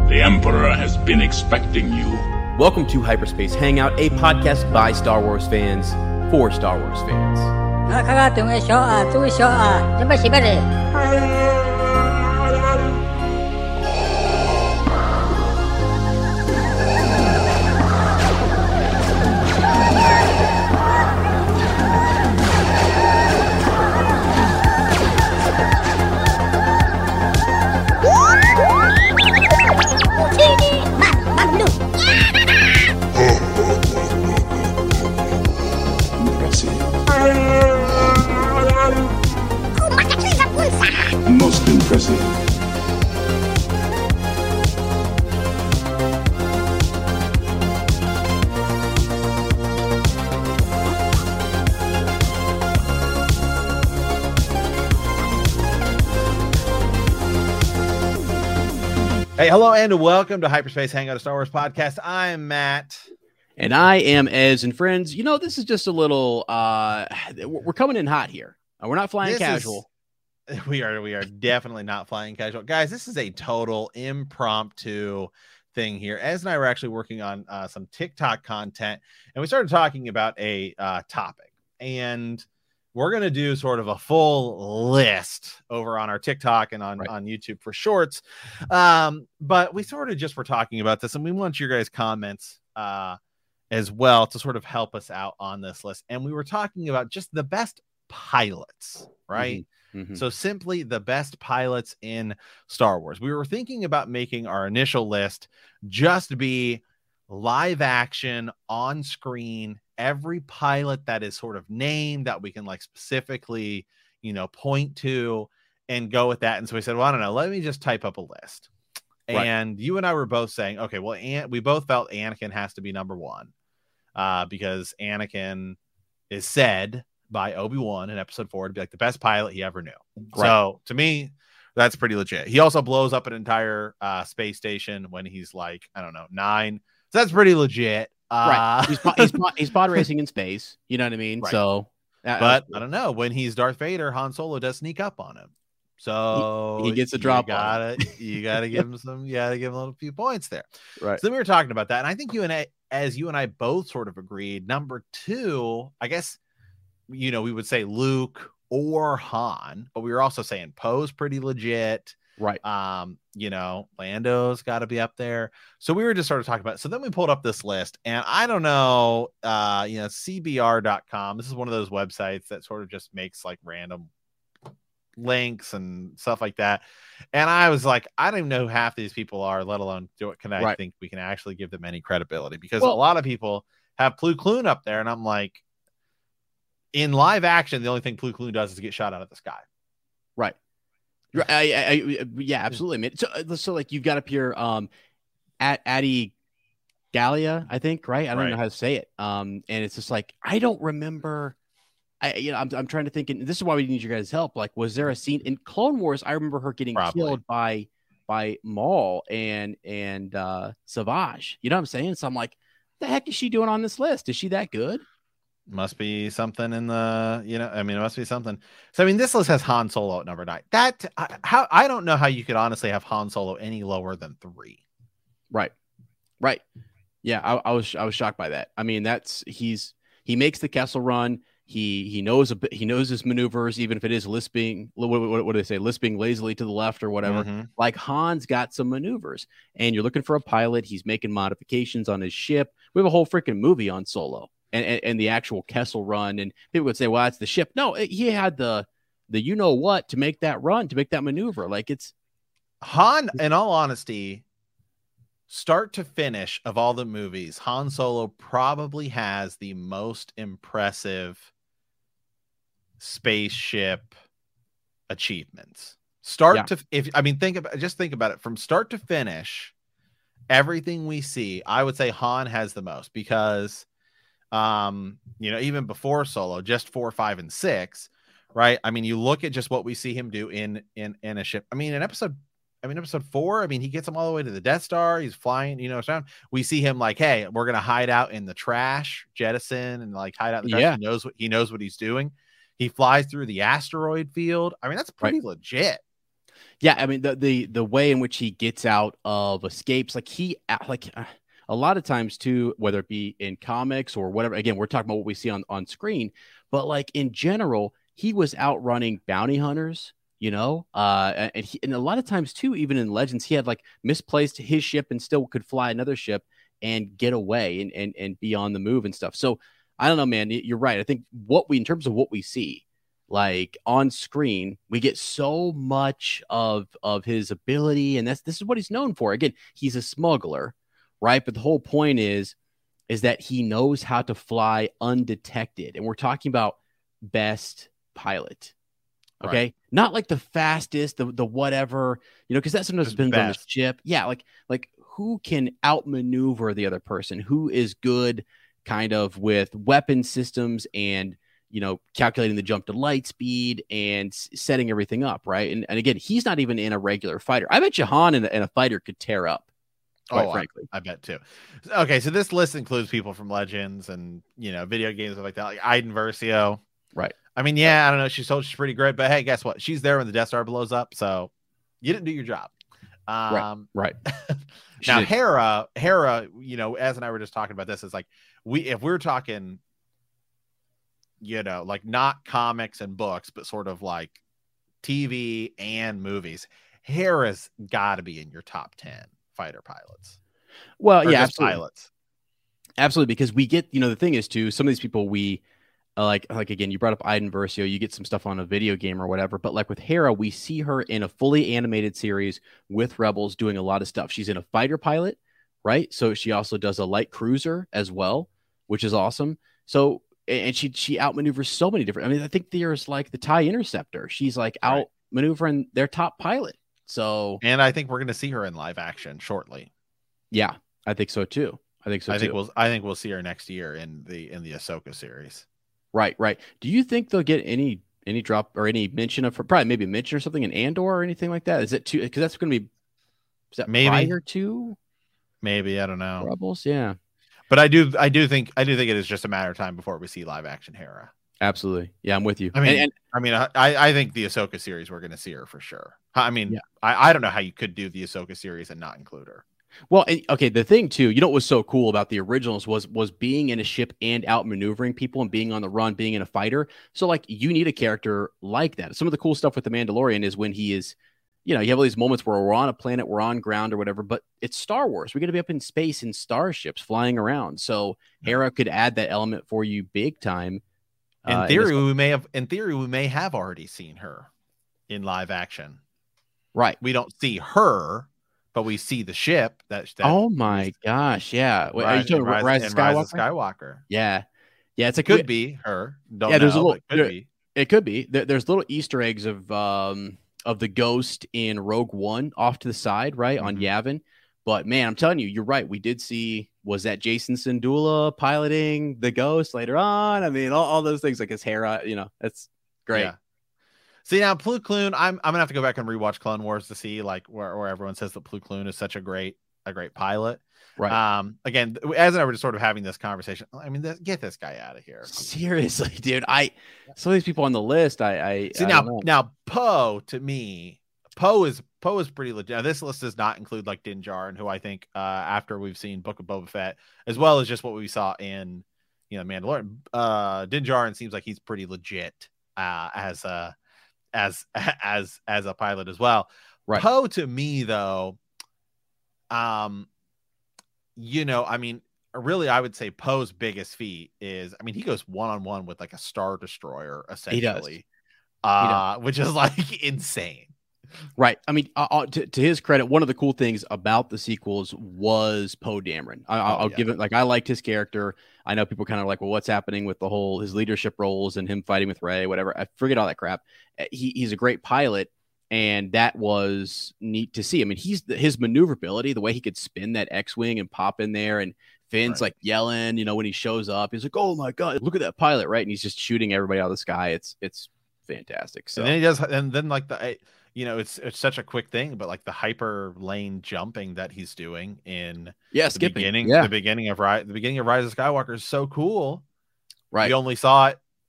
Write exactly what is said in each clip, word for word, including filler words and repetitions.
The Emperor has been expecting you. Welcome to Hyperspace Hangout, a podcast by Star Wars fans for Star Wars fans. 啊，看看等一小啊，注意小啊，准备洗白的。 Most impressive. Hey, hello, and welcome to Hyperspace Hangout, a Star Wars podcast. I'm Matt. And I am Ez, and friends, you know, this is just a little, uh, we're coming in hot here. We're not flying This casual. Is, we are, we are definitely not flying casual. Guys, this is a total impromptu thing here. Ez and I were actually working on uh, some TikTok content, and we started talking about a uh, topic. And we're going to do sort of a full list over on our TikTok and on, right. on YouTube for shorts. Um, but we sort of just were talking about this, and we want your guys' comments uh, as well to sort of help us out on this list. And we were talking about just the best pilots, right? Mm-hmm. Mm-hmm. So simply the best pilots in Star Wars. We were thinking about making our initial list just be live action on screen, every pilot that is sort of named that we can like specifically, you know, point to and go with that. And so we said, well, I don't know, let me just type up a list. Right. And you and I were both saying, okay, well, and we both felt Anakin has to be number one uh, because Anakin is said by Obi-Wan in episode four to be like the best pilot he ever knew. Right. So to me, that's pretty legit. He also blows up an entire uh, space station when he's like, I don't know, nine. So that's pretty legit. Uh, right. He's, he's, he's pod racing in space. You know what I mean? Right. So, uh, but I don't know, when he's Darth Vader, Han Solo does sneak up on him. So he, he gets a drop. You gotta, you gotta give him some, you gotta give him a little few points there. Right. So then we were talking about that. And I think you and I, as you and I both sort of agreed, number two, I guess, you know, we would say Luke or Han, but we were also saying Poe's pretty legit. Right. Um, you know, Lando's got to be up there. So we were just sort of talking about it. So then we pulled up this list, and I don't know, uh, you know, C B R dot com. This is one of those websites that sort of just makes like random links and stuff like that. And I was like, I don't even know who half these people are, let alone do it. Can I right. think we can actually give them any credibility? Because well, a lot of people have Plo Koon up there, and I'm like, in live action, the only thing Plo Koon does is get shot out of the sky. Right. I, I, I, yeah, absolutely. Man. So, so like you've got up here, um, at Addy Gallia, I think, right? I don't right. know how to say it. Um, and it's just like I don't remember. I, you know, I'm, I'm trying to think. And this is why we need your guys' help. Like, was there a scene in Clone Wars? I remember her getting Probably. killed by by Maul and and uh, Savage. You know what I'm saying? So I'm like, what the heck is she doing on this list? Is she that good? Must be something in the, you know, I mean, it must be something. So, I mean, this list has Han Solo at number nine. That, I, how, I don't know how you could honestly have Han Solo any lower than three. Right. Right. Yeah. I, I was, I was shocked by that. I mean, that's, he's, he makes the Kessel Run. He, he knows a bit, he knows his maneuvers, even if it is lisping, what, what, what do they say? Lisping lazily to the left or whatever. Mm-hmm. Like Han's got some maneuvers, and you're looking for a pilot. He's making modifications on his ship. We have a whole freaking movie on Solo. And, and and the actual Kessel Run, and people would say, "Well, that's the ship." No, it, he had the the you know what to make that run, to make that maneuver. Like it's Han. In all honesty, start to finish of all the movies, Han Solo probably has the most impressive spaceship achievements. Start yeah. to, if I mean, think about just think about it from start to finish. Everything we see, I would say Han has the most because. Um, you know, even before Solo, just four, five, and six, right? I mean, you look at just what we see him do in in in a ship. I mean, in episode, I mean, episode four, I mean, he gets him all the way to the Death Star. He's flying, you know, around. We see him like, hey, we're gonna hide out in the trash, jettison, and like hide out in the trash. Yeah. He knows what he knows what he's doing. He flies through the asteroid field. I mean, that's pretty right. legit. Yeah, I mean the the the way in which he gets out of escapes, like he like uh, a lot of times too, whether it be in comics or whatever. Again, we're talking about what we see on on screen, but like in general, he was outrunning bounty hunters. You know, uh, and he, and a lot of times too, even in Legends, he had like misplaced his ship and still could fly another ship and get away and and and be on the move and stuff. So I don't know, man. You're right. I think what we in terms of what we see. Like on screen, we get so much of of his ability, and that's this is what he's known for. Again, he's a smuggler, right? But the whole point is, is that he knows how to fly undetected, and we're talking about best pilot, okay? Right. Not like the fastest, the the whatever, you know, because that sometimes depends on the ship. Yeah, like like who can outmaneuver the other person, who is good, kind of with weapon systems and. You know, calculating the jump to light speed and setting everything up, right? And, and again, he's not even in a regular fighter. I bet you Han in a, in a fighter could tear up, quite oh, frankly. I, I bet too. Okay, so this list includes people from Legends and, you know, video games like that, like Iden Versio. Right. I mean, yeah, I don't know. She's told she's pretty great, but hey, guess what? She's there when the Death Star blows up, so you didn't do your job. Um, right. right. Now, Hera, Hera, you know, as and I were just talking about this, is like, we if we're talking... you know, like not comics and books, but sort of like T V and movies. Hera's got to be in your top ten fighter pilots. Well, or yeah, absolutely. pilots. Absolutely, because we get, you know, the thing is too, some of these people we uh, like, like again, you brought up Iden Versio, you get some stuff on a video game or whatever, but like with Hera, we see her in a fully animated series with Rebels doing a lot of stuff. She's in a fighter pilot, right? So she also does a light cruiser as well, which is awesome. So and she she outmaneuvers so many different. I mean, I think there's like the TIE Interceptor. She's like right. outmaneuvering their top pilot. So, and I think we're going to see her in live action shortly. Yeah, I think so too. I think so. I too. think we'll I think we'll see her next year in the in the Ahsoka series. Right, right. Do you think they'll get any any drop or any mention of her? Probably maybe a mention or something in Andor or anything like that. Is it too? Because that's going to be is that maybe prior to maybe I don't know Rebels. Yeah. But I do, I do think, I do think it is just a matter of time before we see live action Hera. Absolutely, yeah, I'm with you. I mean, and, and, I mean, I, I think the Ahsoka series we're going to see her for sure. I mean, yeah. I, I don't know how you could do the Ahsoka series and not include her. Well, and, okay, the thing too, you know, what was so cool about the originals was was being in a ship and outmaneuvering people and being on the run, being in a fighter. So, like, you need a character like that. Some of the cool stuff with the Mandalorian is when he is. You know, you have all these moments where we're on a planet, we're on ground or whatever, but it's Star Wars. We're going to be up in space in starships flying around. So Hera could add that element for you big time. In uh, theory, in we may have, in theory, we may have already seen her in live action. Right. We don't see her, but we see the ship. That, that oh my gosh. Yeah. Wait, Rise, are you talking Rise, Rise, of Skywalker? Rise of Skywalker? Yeah. Yeah. It's a could be her. Don't yeah. There's know, a little, could there, be. It could be. There, there's little Easter eggs of, um, of the ghost in Rogue One off to the side, right, mm-hmm. on Yavin. But man, I'm telling you, you're right. We did see, was that Jason Syndulla piloting the ghost later on? I mean, all, all those things, like his Hera, you know, that's great. Yeah. See, now Plo Koon, I'm I'm gonna have to go back and rewatch Clone Wars to see like where, where everyone says that Plo Koon is such a great a great pilot. Right. Um. Again, as I were just sort of having this conversation, I mean, th- get this guy out of here. Seriously, dude. I some of these people on the list. I. I see I now. Now Poe to me, Poe is Poe is pretty legit. Now, this list does not include like Din Djarin, who I think uh, after we've seen Book of Boba Fett, as well as just what we saw in you know Mandalorian, uh, Din Djarin seems like he's pretty legit uh, as a as as as a pilot as well. Right. Poe to me though, um. You know, I mean, really, I would say Poe's biggest feat is, I mean, he goes one on one with like a Star Destroyer, essentially, he uh, he which is like insane. Right. I mean, uh, to, to his credit, one of the cool things about the sequels was Poe Dameron. I, I'll, oh, I'll yeah. give it, like, I liked his character. I know people kind of like, well, what's happening with the whole his leadership roles and him fighting with Rey, whatever. I forget all that crap. He, he's a great pilot. And that was neat to see. I mean, he's the, his maneuverability, the way he could spin that X-Wing and pop in there, and Finn's right. like yelling, you know, when he shows up, he's like, "Oh my God, look at that pilot!" Right, and he's just shooting everybody out of the sky. It's it's fantastic. So and then he does, and then like the, you know, it's it's such a quick thing, but like the hyper lane jumping that he's doing in yeah, the skipping. beginning, yeah. the beginning of Rise, the beginning of Rise of Skywalker is so cool. Right, we only saw it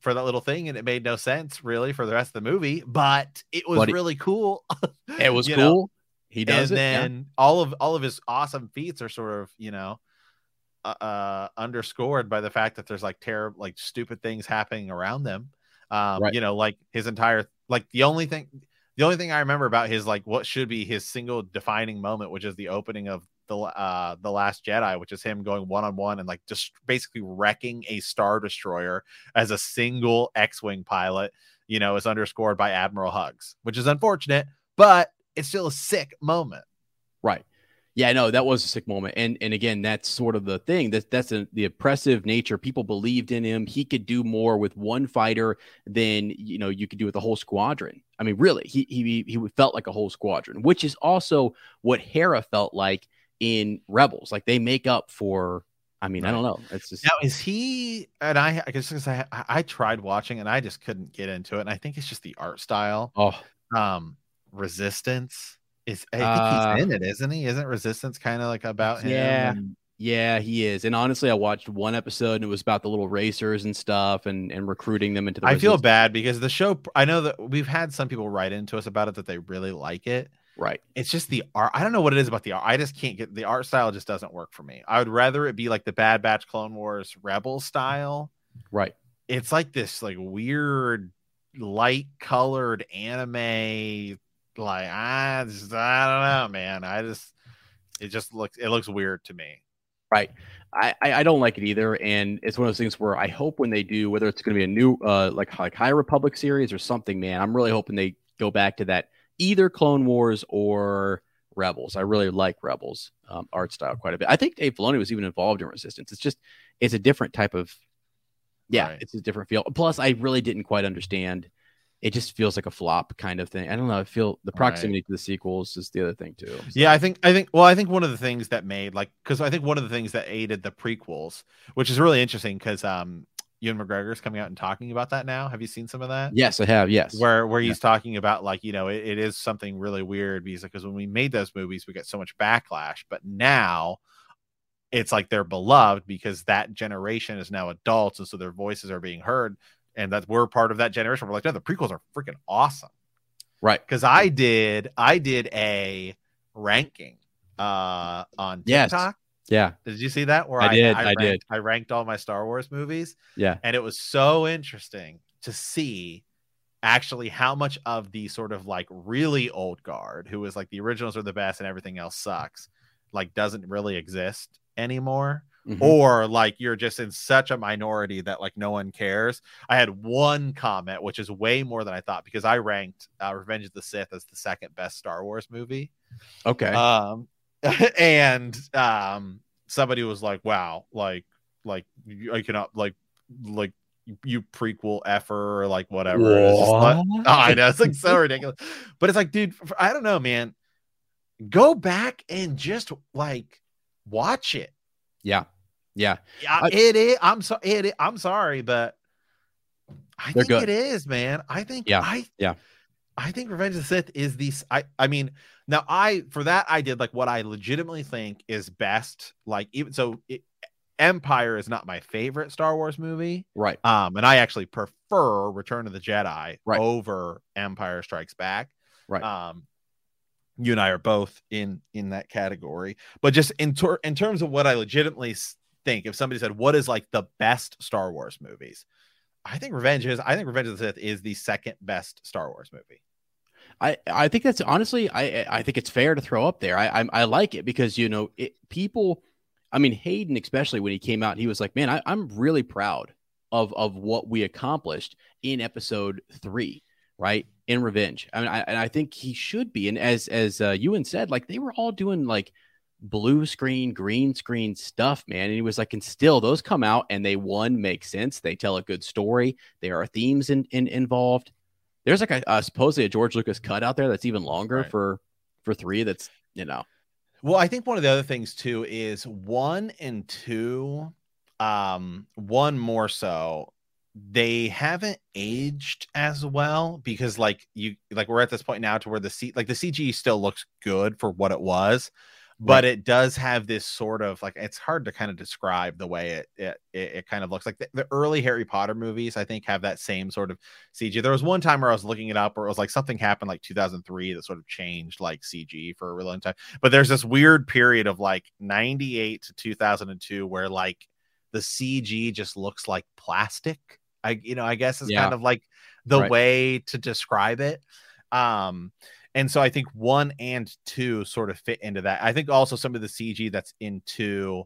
for that little thing, and it made no sense really for the rest of the movie, but it was But it- really cool. It was You cool. know? He does and it. yeah. then all of all of his awesome feats are sort of, you know, uh, uh underscored by the fact that there's like terrible, like stupid things happening around them. Um, Right. you know, like his entire, like the only thing, the only thing I remember about his, like what should be his single defining moment, which is the opening of the uh the Last Jedi, which is him going one on one and like just basically wrecking a Star Destroyer as a single X-wing pilot. You know, is underscored by Admiral Hughes, which is unfortunate, but it's still a sick moment. Right. Yeah, no, that was a sick moment. And and again, that's sort of the thing. That that's a, the oppressive nature. People believed in him. He could do more with one fighter than, you know, you could do with a whole squadron. I mean, really, he he he felt like a whole squadron, which is also what Hera felt like in Rebels. Like they make up for, I mean, I Right. don't know. It's just Now, is he, and I, I guess because I, I tried watching and I just couldn't get into it. And I think it's just the art style. oh Um, Resistance is, I think Uh, he's in it, isn't he? Isn't Resistance kind of like about him? yeah. And- Yeah, he is. And honestly, I watched one episode and it was about the little racers and stuff and, and recruiting them into the I feel resistance. bad because the show, I know that we've had some people write into us about it that they really like it. Right. It's just the art. I don't know what it is about the art. I just can't get the art style, just doesn't work for me. I would rather it be like the Bad Batch, Clone Wars, Rebel style. Right. It's like this like weird light colored anime. Like I, just, I don't know, man. I just it just looks it looks weird to me. Right. I, I I don't like it either. And it's one of those things where I hope when they do, whether it's going to be a new uh like like High Republic series or something, man, I'm really hoping they go back to that either Clone Wars or Rebels. I really like Rebels um, art style quite a bit. I think Dave Filoni was even involved in Resistance. It's just it's a different type of yeah, Right. it's a different feel. Plus, I really didn't quite understand. It just feels like a flop kind of thing. I don't know. I feel the proximity to the sequels is the other thing too. So, Yeah, I think I think well, I think one of the things that made like because I think one of the things that aided the prequels, which is really interesting because um Ewan McGregor's coming out and talking about that now. Have you seen some of that? yes, I have. Yes. Where where he's talking about like, you know, it, it is something really weird because because when we made those movies, we got so much backlash, but now it's like they're beloved because that generation is now adults, and so their voices are being heard, and that we're part of that generation. We're like, no, the prequels are freaking awesome. Right. Because I did I did a ranking uh on Yes. TikTok. Yeah. Did you see that? Where I did, I ranked, did. I ranked all my Star Wars movies, Yeah. and it was so interesting to see actually how much of the sort of like really old guard who was like the originals are the best and everything else sucks, like doesn't really exist anymore. Mhm. Or like you're just in such a minority that like no one cares. I had one comment, which is way more than I thought, because I ranked uh, Revenge of the Sith as the second best Star Wars movie. Okay. Um, and um, somebody was like, "Wow, like, like you- I cannot like, like you prequel effer or like whatever." It's just like, oh, I know it's like so ridiculous, but it's like, dude, I don't know, man. Go back and just like watch it. yeah. Yeah. Yeah, I- it is. I'm sorry. It is, I'm sorry, but I They're think good. it is, man. I think. Yeah, I. yeah. I think Revenge of the Sith is the. I. I mean, now I for that I did like what I legitimately think is best. Like even so, it, Empire is not my favorite Star Wars movie. Right. Um, and I actually prefer Return of the Jedi Right. over Empire Strikes Back. Right. Um, you and I are both in in that category, but just in ter- in terms of what I legitimately s- think, if somebody said what is like the best Star Wars movies, I think Revenge is. I think Revenge of the Sith is the second best Star Wars movie. I, I think that's honestly, I I think it's fair to throw up there. I I, I like it because, you know, it, people, I mean, Hayden, especially when he came out, he was like, man, I, I'm really proud of, of what we accomplished in episode three, right? In Revenge. I mean, I, and I think he should be. And as, as uh, Ewan said, like they were all doing like blue screen, green screen stuff, man. And he was like, and still those come out and they, one, make sense. They tell a good story. There are themes in, in involved. There's like a uh, supposedly a George Lucas cut out there that's even longer Right. for for three. That's, you know, Well, I think one of the other things too is one and two, um, one more so, they haven't aged as well because like you like we're at this point now to where the C like the C G still looks good for what it was, but Right. it does have this sort of like, it's hard to kind of describe the way it it it, it kind of looks like. The, the early Harry Potter movies, I think, have that same sort of C G. There was one time where I was looking it up where it was like something happened like two thousand three that sort of changed like C G for a really long time. But there's this weird period of like ninety-eight to two thousand two where like the C G just looks like plastic. I you know, I guess is Yeah. kind of like the Right. way to describe it. Um And so I think one and two sort of fit into that. I think also some of the C G that's in two,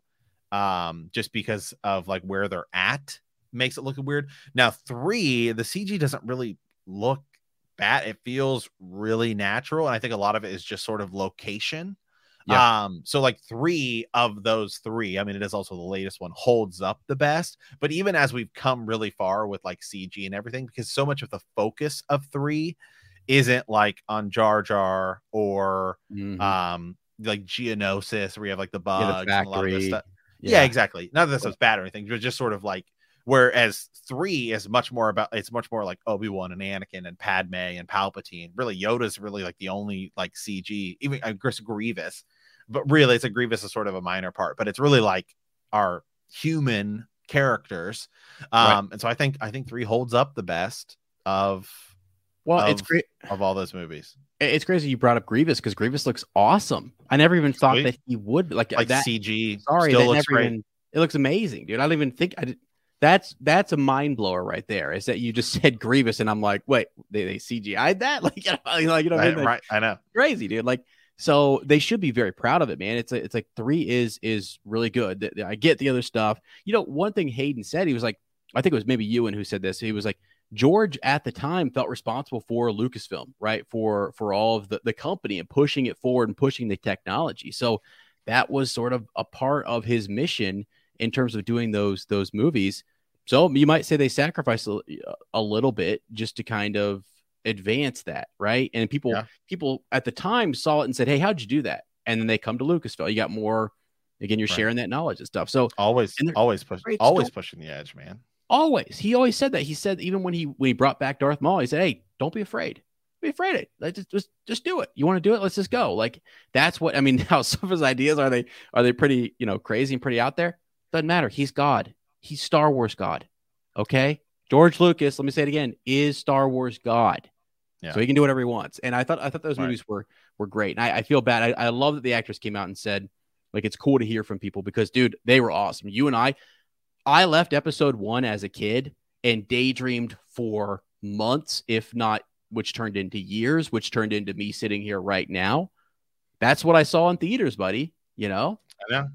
um, just because of like where they're at, makes it look weird. Now, three, the C G doesn't really look bad. It feels really natural. And I think a lot of it is just sort of location. Yeah. Um, so like three of those three, I mean, it is also the latest one, holds up the best. But even as we've come really far with like C G and everything, because so much of the focus of three isn't like on Jar Jar or Mhm. um like Geonosis, where you have like the bugs Yeah, the and a lot of this factory. stuff. Yeah, exactly. None of this was bad or anything, but just sort of like, whereas three is much more about, it's much more like Obi-Wan and Anakin and Padme and Palpatine. Really, Yoda's really like the only like C G, even I guess Grievous, but really it's a Grievous is sort of a minor part, but it's really like our human characters. Um Right. and so I think I think three holds up the best of Well, of, it's great. of all those movies. It's crazy you brought up Grievous because Grievous looks awesome. I never even thought Sweet. that he would like, Like that. C G Sorry, still that looks never great. even. It looks amazing, dude. I don't even think I did. That's that's a mind blower right there. Is that you just said Grievous and I'm like, wait, they they C G I'd that like, you know, like you know, what I Right, mean? Like, right, I know. crazy, dude. Like, so they should be very proud of it, man. It's a, it's like three is is really good. Th- I get the other stuff. You know, one thing Hayden said, he was like, I think it was maybe Ewan who said this. He was like, George at the time felt responsible for Lucasfilm, right? For for all of the, the company and pushing it forward and pushing the technology. So that was sort of a part of his mission in terms of doing those those movies. So you might say they sacrificed a, a little bit just to kind of advance that, right? And people Yeah. people at the time saw it and said, "Hey, how'd you do that?" And then they come to Lucasfilm. You got more. Again, you're Right. sharing that knowledge and stuff. So Always, and they're always push, great always story. pushing the edge, man. Always, he always said that. He said even when he when he brought back Darth Maul, he said, "Hey, don't be afraid. Don't be afraid of it. Like, just just just do it. You want to do it? Let's just go." Like that's what I mean. How some of his ideas are they are they pretty you know crazy and pretty out there? Doesn't matter. He's God. He's Star Wars God. Okay, George Lucas. Let me say it again. Is Star Wars God. Yeah. So he can do whatever he wants. And I thought I thought those Right. movies were were great. And I, I feel bad. I, I love that the actors came out and said, like, it's cool to hear from people because, dude, they were awesome. You and I, I left episode one as a kid and daydreamed for months, if not, which turned into years, which turned into me sitting here right now. That's what I saw in theaters, buddy. You know, I know.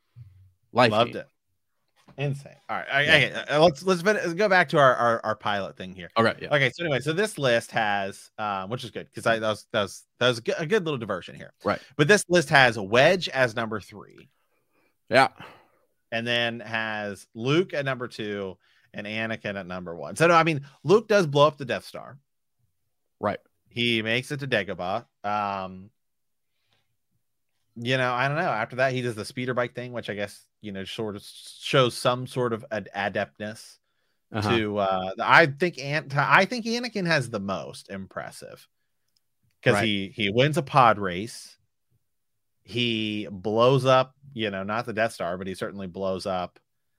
life Loved game. it. Insane. All right. I, Yeah. I, I- let's let's fin- go back to our, our our pilot thing here. All right. Yeah. Okay. So anyway, so this list has, um, which is good because I that was that was that was a good, a good little diversion here. Right. But this list has Wedge as number three, Yeah. and then has Luke at number two and Anakin at number one. So no, I mean, Luke does blow up the Death Star. Right. He makes it to Dagobah. Um, you know, I don't know. After that, he does the speeder bike thing, which I guess you know sort of shows some sort of ad- adeptness Uh-huh. to. Uh, I think Ant. I think Anakin has the most impressive because Right. he he wins a pod race. He blows up, you know, not the Death Star, but he certainly blows up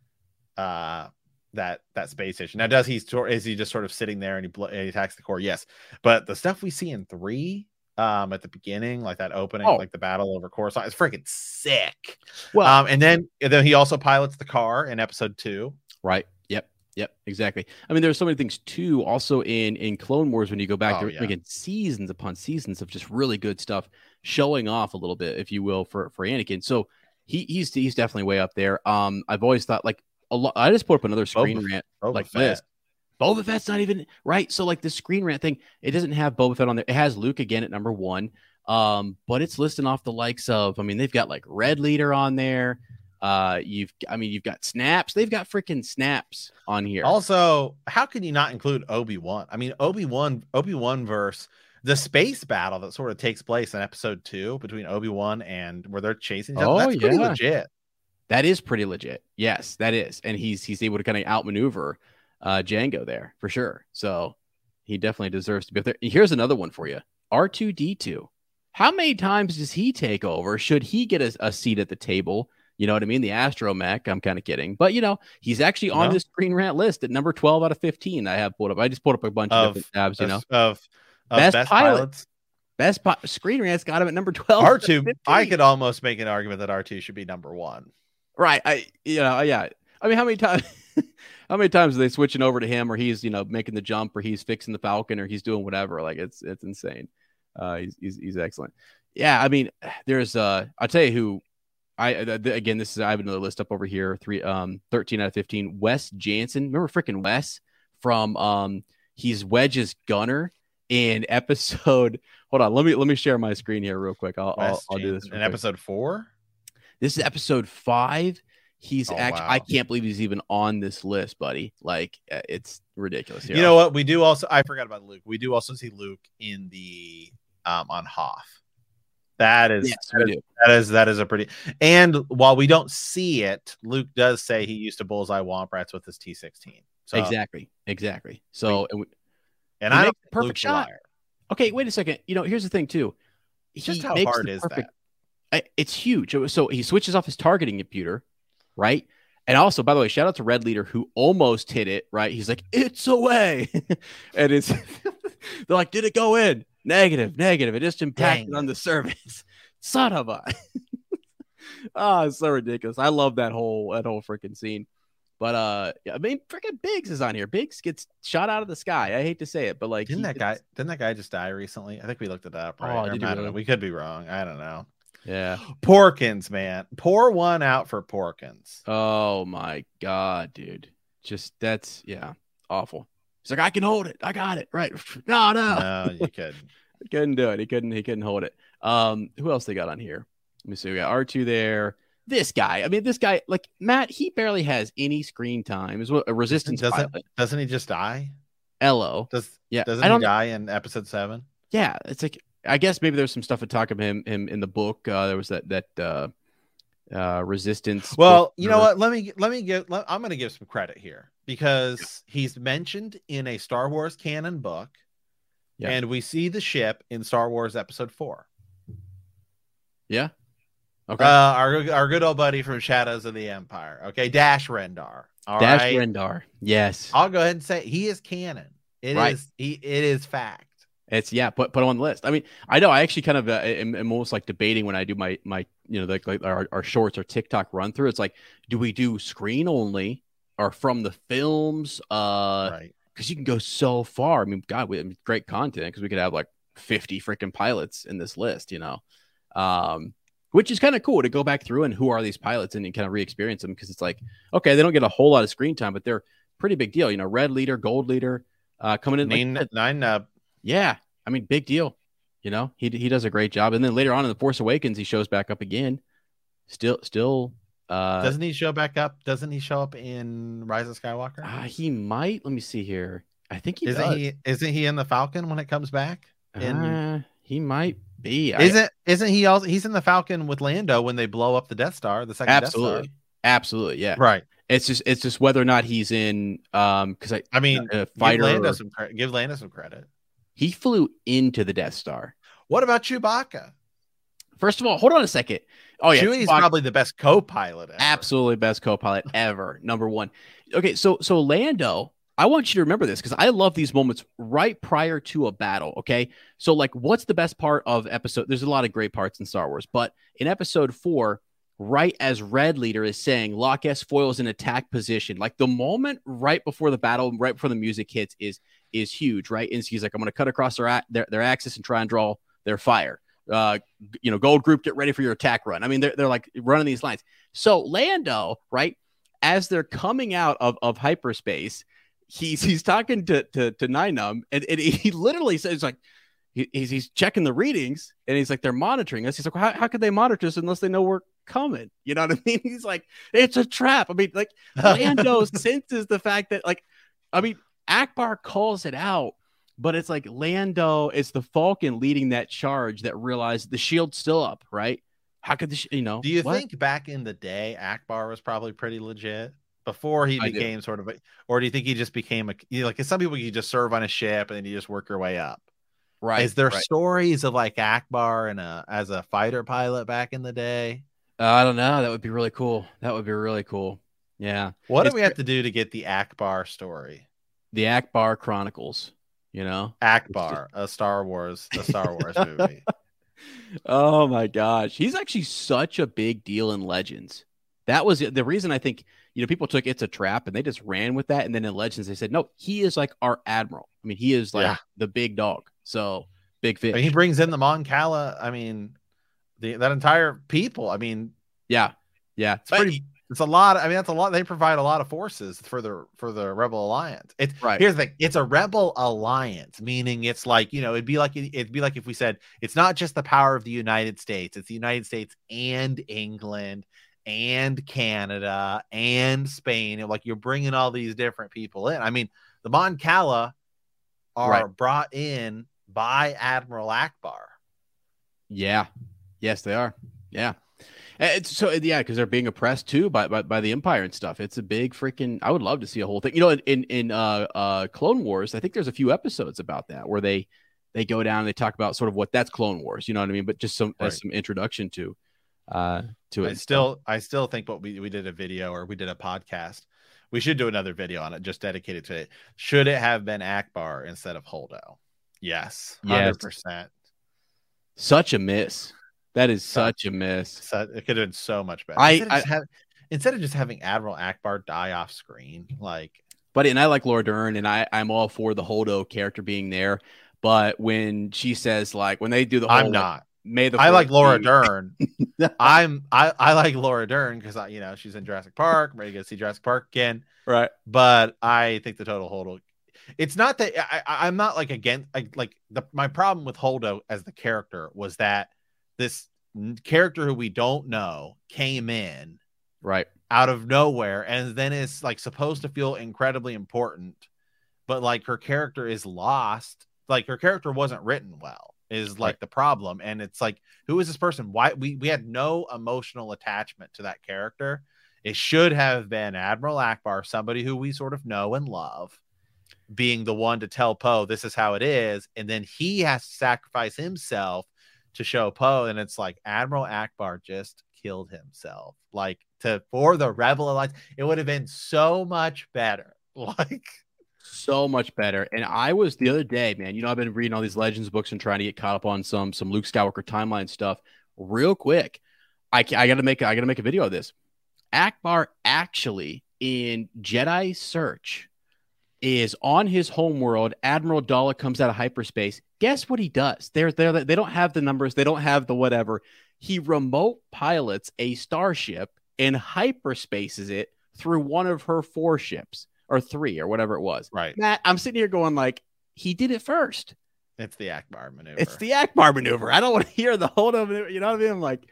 uh that that space station. Now, does he is he just sort of sitting there and he, blo- and he attacks the core? Yes, but the stuff we see in three, um, at the beginning, like that opening, Oh. like the battle over Coruscant, is freaking sick. Well, Um, and then and then he also pilots the car in episode two. right. Yep. Yep. Exactly. I mean, there's so many things too. Also in in Clone Wars, when you go back, Oh, there yeah. again seasons upon seasons of just really good stuff, showing off a little bit, if you will, for for Anakin. So he he's he's definitely way up there. Um, I've always thought like a lot. I just put up another screen Boba- rant Boba like Fett. list. Boba Fett's not even right. So like the screen rant thing, it doesn't have Boba Fett on there. It has Luke again at number one. Um, but it's listing off the likes of. I mean, they've got like Red Leader on there. Uh, you've, I mean, you've got snaps. They've got freaking snaps on here. Also, how can you not include Obi-Wan? I mean, Obi-Wan, Obi-Wan verse the space battle that sort of takes place in episode two between Obi-Wan and where they're chasing each other. Oh, That's pretty yeah. legit. That is pretty legit. Yes, that is, and he's he's able to kind of outmaneuver uh, Django there for sure. So he definitely deserves to be up there. Here's another one for you: R two D two. how many times does he take over? Should he get a, a seat at the table? You know what I mean? The astromech. I'm kind of kidding, but you know, he's actually on No. this Screen Rant list at number twelve out of fifteen. I have pulled up. I just pulled up a bunch of, Of- different tabs. You of, know, of, of Best best, pilot. pilots. best po- Screen Rant's got him at number twelve. R out of two. I fifteen. could almost make an argument that R two should be number one. Right. I, you know, yeah. I mean, how many times, how many times are they switching over to him, or he's, you know, making the jump, or he's fixing the Falcon, or he's doing whatever? Like it's, it's insane. Uh, he's, he's, he's excellent. Yeah. I mean, there's, uh, I'll tell you who I, uh, th- again, this is, I have another list up over here. Three, um, thirteen out of fifteen, Wes Jansen. Remember freaking Wes from, um, he's Wedge's gunner in episode, hold on. Let me, let me share my screen here real quick. I'll, I'll, Wes I'll do this Jansen. real in quick. episode four. This is episode five. He's Oh, actually, wow. I can't believe he's even on this list, buddy. Like, uh, it's ridiculous. Here, You know what? We do also. I forgot about Luke. We do also see Luke in the um on Hoth. That is, yes, that, we is do. that is that is a pretty. And while we don't see it, Luke does say he used to bullseye Womp Rats with his T sixteen. So Exactly. Exactly. So, and we, and He I makes don't the perfect Luke's a shot. liar. okay, wait a second. You know, here's the thing, too. Just He how makes hard the is perfect- that? I- It's huge. So he switches off his targeting computer, right? And also, by the way, shout out to Red Leader who almost hit it, right? He's like, it's away. and it's, they're like, did it go in? Negative, negative. It just impacted Dang. on the service. Son of a. Oh, it's so ridiculous. I love that whole, that whole freaking scene. But, uh, yeah, I mean, freaking Biggs is on here. Biggs gets shot out of the sky. I hate to say it, but like, Didn't he that gets- guy? Didn't that guy just die recently? I think we looked it up. Right? Oh, Or, did he I don't really? know. We could be wrong. I don't know. Yeah. Porkins, man, pour one out for Porkins. Oh my god, dude. Just that's yeah, awful. He's like, I can hold it. I got it. Right. No, no. No, you could. He couldn't do it. He couldn't, he couldn't hold it. Um, who else they got on here? Let me see. We got R two there. This guy. I mean, this guy, like Matt, he barely has any screen time. Is what a resistance Doesn't pilot. doesn't he just die? L O. Does Yeah. doesn't I he don't die in episode seven? Yeah, it's like I guess maybe there's some stuff to talk about him him in the book. Uh, there was that that uh, uh, resistance. Well, book, you know whatever. what? Let me let me give. Let, I'm going to give some credit here because he's mentioned in a Star Wars canon book, Yeah. and we see the ship in Star Wars Episode Four. Yeah. Okay. Uh, our our good old buddy from Shadows of the Empire. Okay, Dash Rendar. All Dash right? Rendar. Yes. I'll go ahead and say he is canon. It is Right. he. It is fact. It's yeah, put put him on the list. I mean, I know I actually kind of uh, am, am almost like debating when I do my my you know like, like our, our shorts or TikTok run through. It's like, do we do screen only or from the films? Uh, Right. because you can go so far. I mean, God, we I mean, great content because we could have like fifty freaking pilots in this list, you know, um, which is kind of cool to go back through and who are these pilots and, and kind of re-experience them because it's like, okay, they don't get a whole lot of screen time, but they're pretty big deal. You know, Red Leader, Gold Leader, uh, coming in. like, Nine nine nub. yeah, I mean, big deal. You know, he he does a great job. And then later on in the Force Awakens, he shows back up again. Still, still. Uh, Doesn't he show back up? Doesn't he show up in Rise of Skywalker? uh, he might. Let me see here. I think he isn't does. he? Isn't he in the Falcon when it comes back? In, Uh, he might be. I- isn't isn't he also? He's in the Falcon with Lando when they blow up the Death Star. The second absolutely, Death absolutely, yeah. Star. Right. It's just it's just whether or not he's in. Um, because I I mean, a give fighter. Lando some credit. Give Lando some credit. He flew into the Death Star. What about Chewbacca? First of all, hold on a second. Oh yeah, Chewie's Chewbacca- probably the best co-pilot ever. absolutely best co-pilot ever, number one. Okay, so so Lando, I want you to remember this because I love these moments right prior to a battle. Okay, so like, what's the best part of episode? There's a lot of great parts in Star Wars, but in episode four, right as Red Leader is saying, lock S foils in attack position, like the moment right before the battle, right before the music hits, is is huge, right? And he's like, I'm going to cut across their, a- their their axis and try and draw their fire. Uh, you know, Gold Group, get ready for your attack run. I mean, they're they're like running these lines. So Lando, right, as they're coming out of, of hyperspace, he's he's talking to to to Ninum, and, and he literally says like he, he's he's checking the readings, and he's like they're monitoring us. He's like, how how could they monitor us unless they know we're coming? You know what I mean? He's like, it's a trap. I mean, like Lando senses the fact that like, I mean, Akbar calls it out. But it's like Lando, it's the Falcon leading that charge that realized the shield's still up, right? How could the, sh- you know? Do you what? think back in the day, Akbar was probably pretty legit before he I do. became sort of a, or do you think he just became a, you know, like some people you just serve on a ship and then you just work your way up? Right. Is there right. stories of like Akbar and a as a fighter pilot back in the day? Uh, I don't know. That would be really cool. That would be really cool. Yeah. What It's do we have to do to get the Akbar story? the Akbar Chronicles, you know? Akbar, a Star Wars, a Star Wars movie. Oh my gosh. He's actually such a big deal in Legends. That was the reason I think, you know, people took It's a Trap and they just ran with that. And then in Legends, they said, no, he is like our admiral. I mean, he is like Yeah. the big dog. So big fish. I mean, he brings in the Mon Cala. I mean, the that entire people. I mean, yeah. Yeah. it's pretty. It's a lot. I mean, that's a lot. They provide a lot of forces for the for the Rebel Alliance. It's Right. Here's the thing. It's a Rebel Alliance, meaning it's like, you know, it'd be like it'd be like if we said it's not just the power of the United States. It's the United States and England and Canada and Spain. And like you're bringing all these different people in. I mean, the Mon Cala are Right. brought in by Admiral Akbar. Yeah. Yes, they are. Yeah. It's so yeah, because they're being oppressed too by, by by the Empire and stuff. It's a big freaking. I would love to see a whole thing. You know, in in, in uh uh Clone Wars, I think there's a few episodes about that where they they go down and they talk about sort of what that's Clone Wars. You know what I mean? But just some Right. as some introduction to uh to it. I still I still think what we we did a video or we did a podcast. We should do another video on it, just dedicated to it. Should it have been Akbar instead of Holdo? Yes, Yes. hundred percent. Such a miss. That is such a miss. So it could have been so much better. I- instead, of I- just have, instead of just having Admiral Akbar die off screen, like But and I like Laura Dern, and I I'm all for the Holdo character being there. But when she says like when they do the whole I'm like, not. May the I like Fourth Laura be- Dern. I'm I I like Laura Dern because I you know she's in Jurassic Park. I'm ready to go see Jurassic Park again. right. But I think the total Holdo. It's not that I, I I'm not like against I, like the my problem with Holdo as the character was that this character who we don't know came in Right. out of nowhere and then is like supposed to feel incredibly important, but like her character is lost. Like her character wasn't written well is like Right. the problem. And it's like, who is this person? Why we we had no emotional attachment to that character. It should have been Admiral Akbar, somebody who we sort of know and love, being the one to tell Poe this is how it is, and then he has to sacrifice himself to show Poe. And it's like Admiral Akbar just killed himself, like to for the Rebel Alliance. It would have been so much better. Like So much better. And I was the other day, man, you know, I've been reading all these Legends books and trying to get caught up on some some Luke Skywalker timeline stuff real quick. I ca- I got to make I got to make a video of this. Akbar actually in Jedi Search is on his homeworld. Admiral Daala comes out of hyperspace. Guess what he does? They're there. They don't have the numbers. They don't have the whatever. He remote pilots a starship and hyperspaces it through one of her four ships or three or whatever it was. right. Matt, I'm sitting here going like, he did it first. It's the Akbar maneuver. It's the Akbar maneuver. I don't want to hear the Holdo maneuver. You know what I mean? I'm like,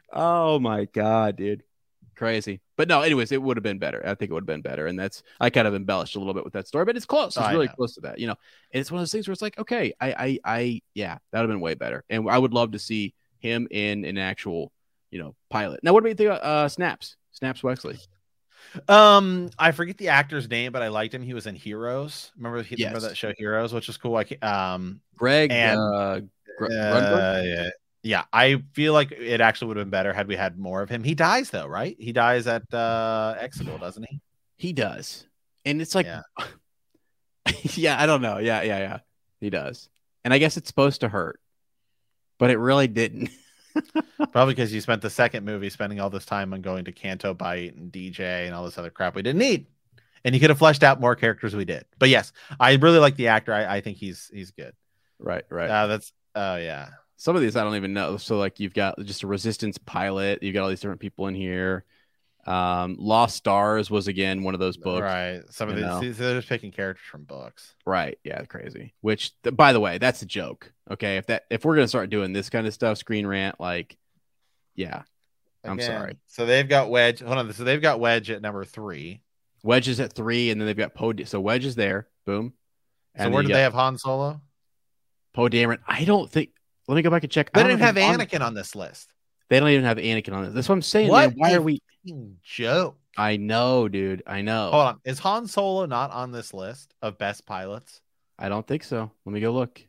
oh my God, dude. Crazy. But no, anyways, it would have been better. I think it would have been better. And that's, I kind of embellished a little bit with that story, but it's close. It's I really know. close to that, you know? And it's one of those things where it's like, okay, I, I, I, yeah, that would have been way better. And I would love to see him in an actual, you know, pilot. Now, what do you think of uh, Snaps? Snaps Wexley. Um, I forget the actor's name, but I liked him. He was in Heroes. Remember, he, remember Yes. that show Heroes, which is cool. I ca- um, Greg, And- uh, Gr- Grunberg? uh, yeah, yeah. I feel like it actually would have been better had we had more of him. He dies though, right? He dies at uh Exegol, doesn't he? He does. And it's like, Yeah. yeah, I don't know. Yeah, yeah, yeah. He does. And I guess it's supposed to hurt, but it really didn't. Probably because you spent the second movie spending all this time on going to Canto Bite and D J and all this other crap we didn't need. And you could have fleshed out more characters we did. But yes, I really like the actor. I, I think he's he's good. Right, right. Uh, that's oh yeah. Some of these I don't even know. So like you've got just a Resistance pilot. You've got all these different people in here. Um, Lost Stars was again one of those books. Right. Some of you these know. these- they're just picking characters from books. Right. Yeah, crazy. Which, th- by the way, that's a joke. Okay, if that if we're gonna start doing this kind of stuff, Screen Rant, like, yeah, I'm Again, sorry. So they've got Wedge. Hold on. So they've got Wedge at number three. Wedge is at three, and then they've got Poe. So Wedge is there. Boom. So And where then do you they got have Han Solo? Poe Dameron? I don't think. Let me go back and check. They I don't didn't know have if he's on- Anakin on this list. They don't even have Anakin on this. That's what I'm saying. What Man. Why a are we? fucking joke? I know, dude. I know. Hold on. Is Han Solo not on this list of best pilots? I don't think so. Let me go look.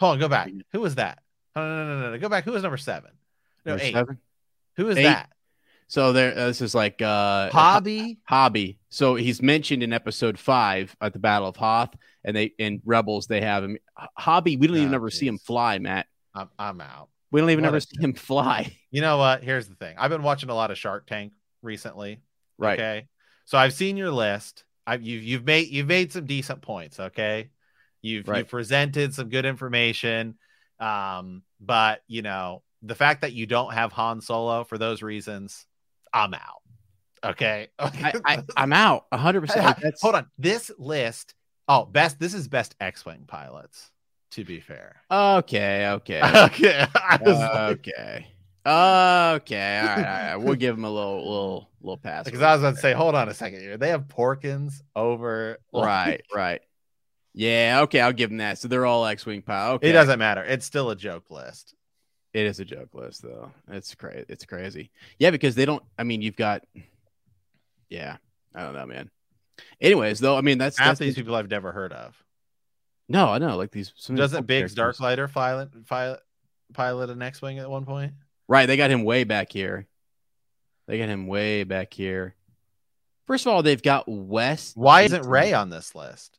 Hold on, go back. Who was that? No, no, no, no, no. Go back. Who was number seven? No, Number eight. seven? Who is Eight. that? So there, uh, this is like uh, Hobby. Hobby. So he's mentioned in episode five at the Battle of Hoth, and they in Rebels they have him. Hobby. We don't even Oh, ever see him geez. fly, Matt. I'm, I'm out. We don't even What ever a- see him fly. You know what? Here's the thing. I've been watching a lot of Shark Tank recently. Right. Okay. So I've seen your list. I've you've you've made you've made some decent points. Okay. You've Right. you've presented some good information. Um, but you know, the fact that you don't have Han Solo for those reasons, I'm out. Okay. I, I, I'm out one hundred percent. Like, that's, Hold on. This list. Oh, best. This is best X-wing pilots. To be fair. Okay. Okay. Okay. I was like- okay. Okay. All right. All right. We'll give him a little, little, little pass. Because I was about to say, hold on a second here. They have Porkins over. Right. Right. Yeah. Okay. I'll give him that. So they're all X-wing pilot. Okay. It doesn't matter. It's still a joke list. It is a joke list, though. It's crazy. It's crazy. Yeah, because they don't. I mean, you've got. Yeah, I don't know, man. Anyways, though, I mean, that's Half that's these people I've never heard of. no, I know. Like these. some of these Doesn't folk Biggs characters- Darklighter pilot pilot pilot an X-wing at one point? Right, they got him way back here. They got him way back here. First of all, they've got West. Why isn't Ray on this list?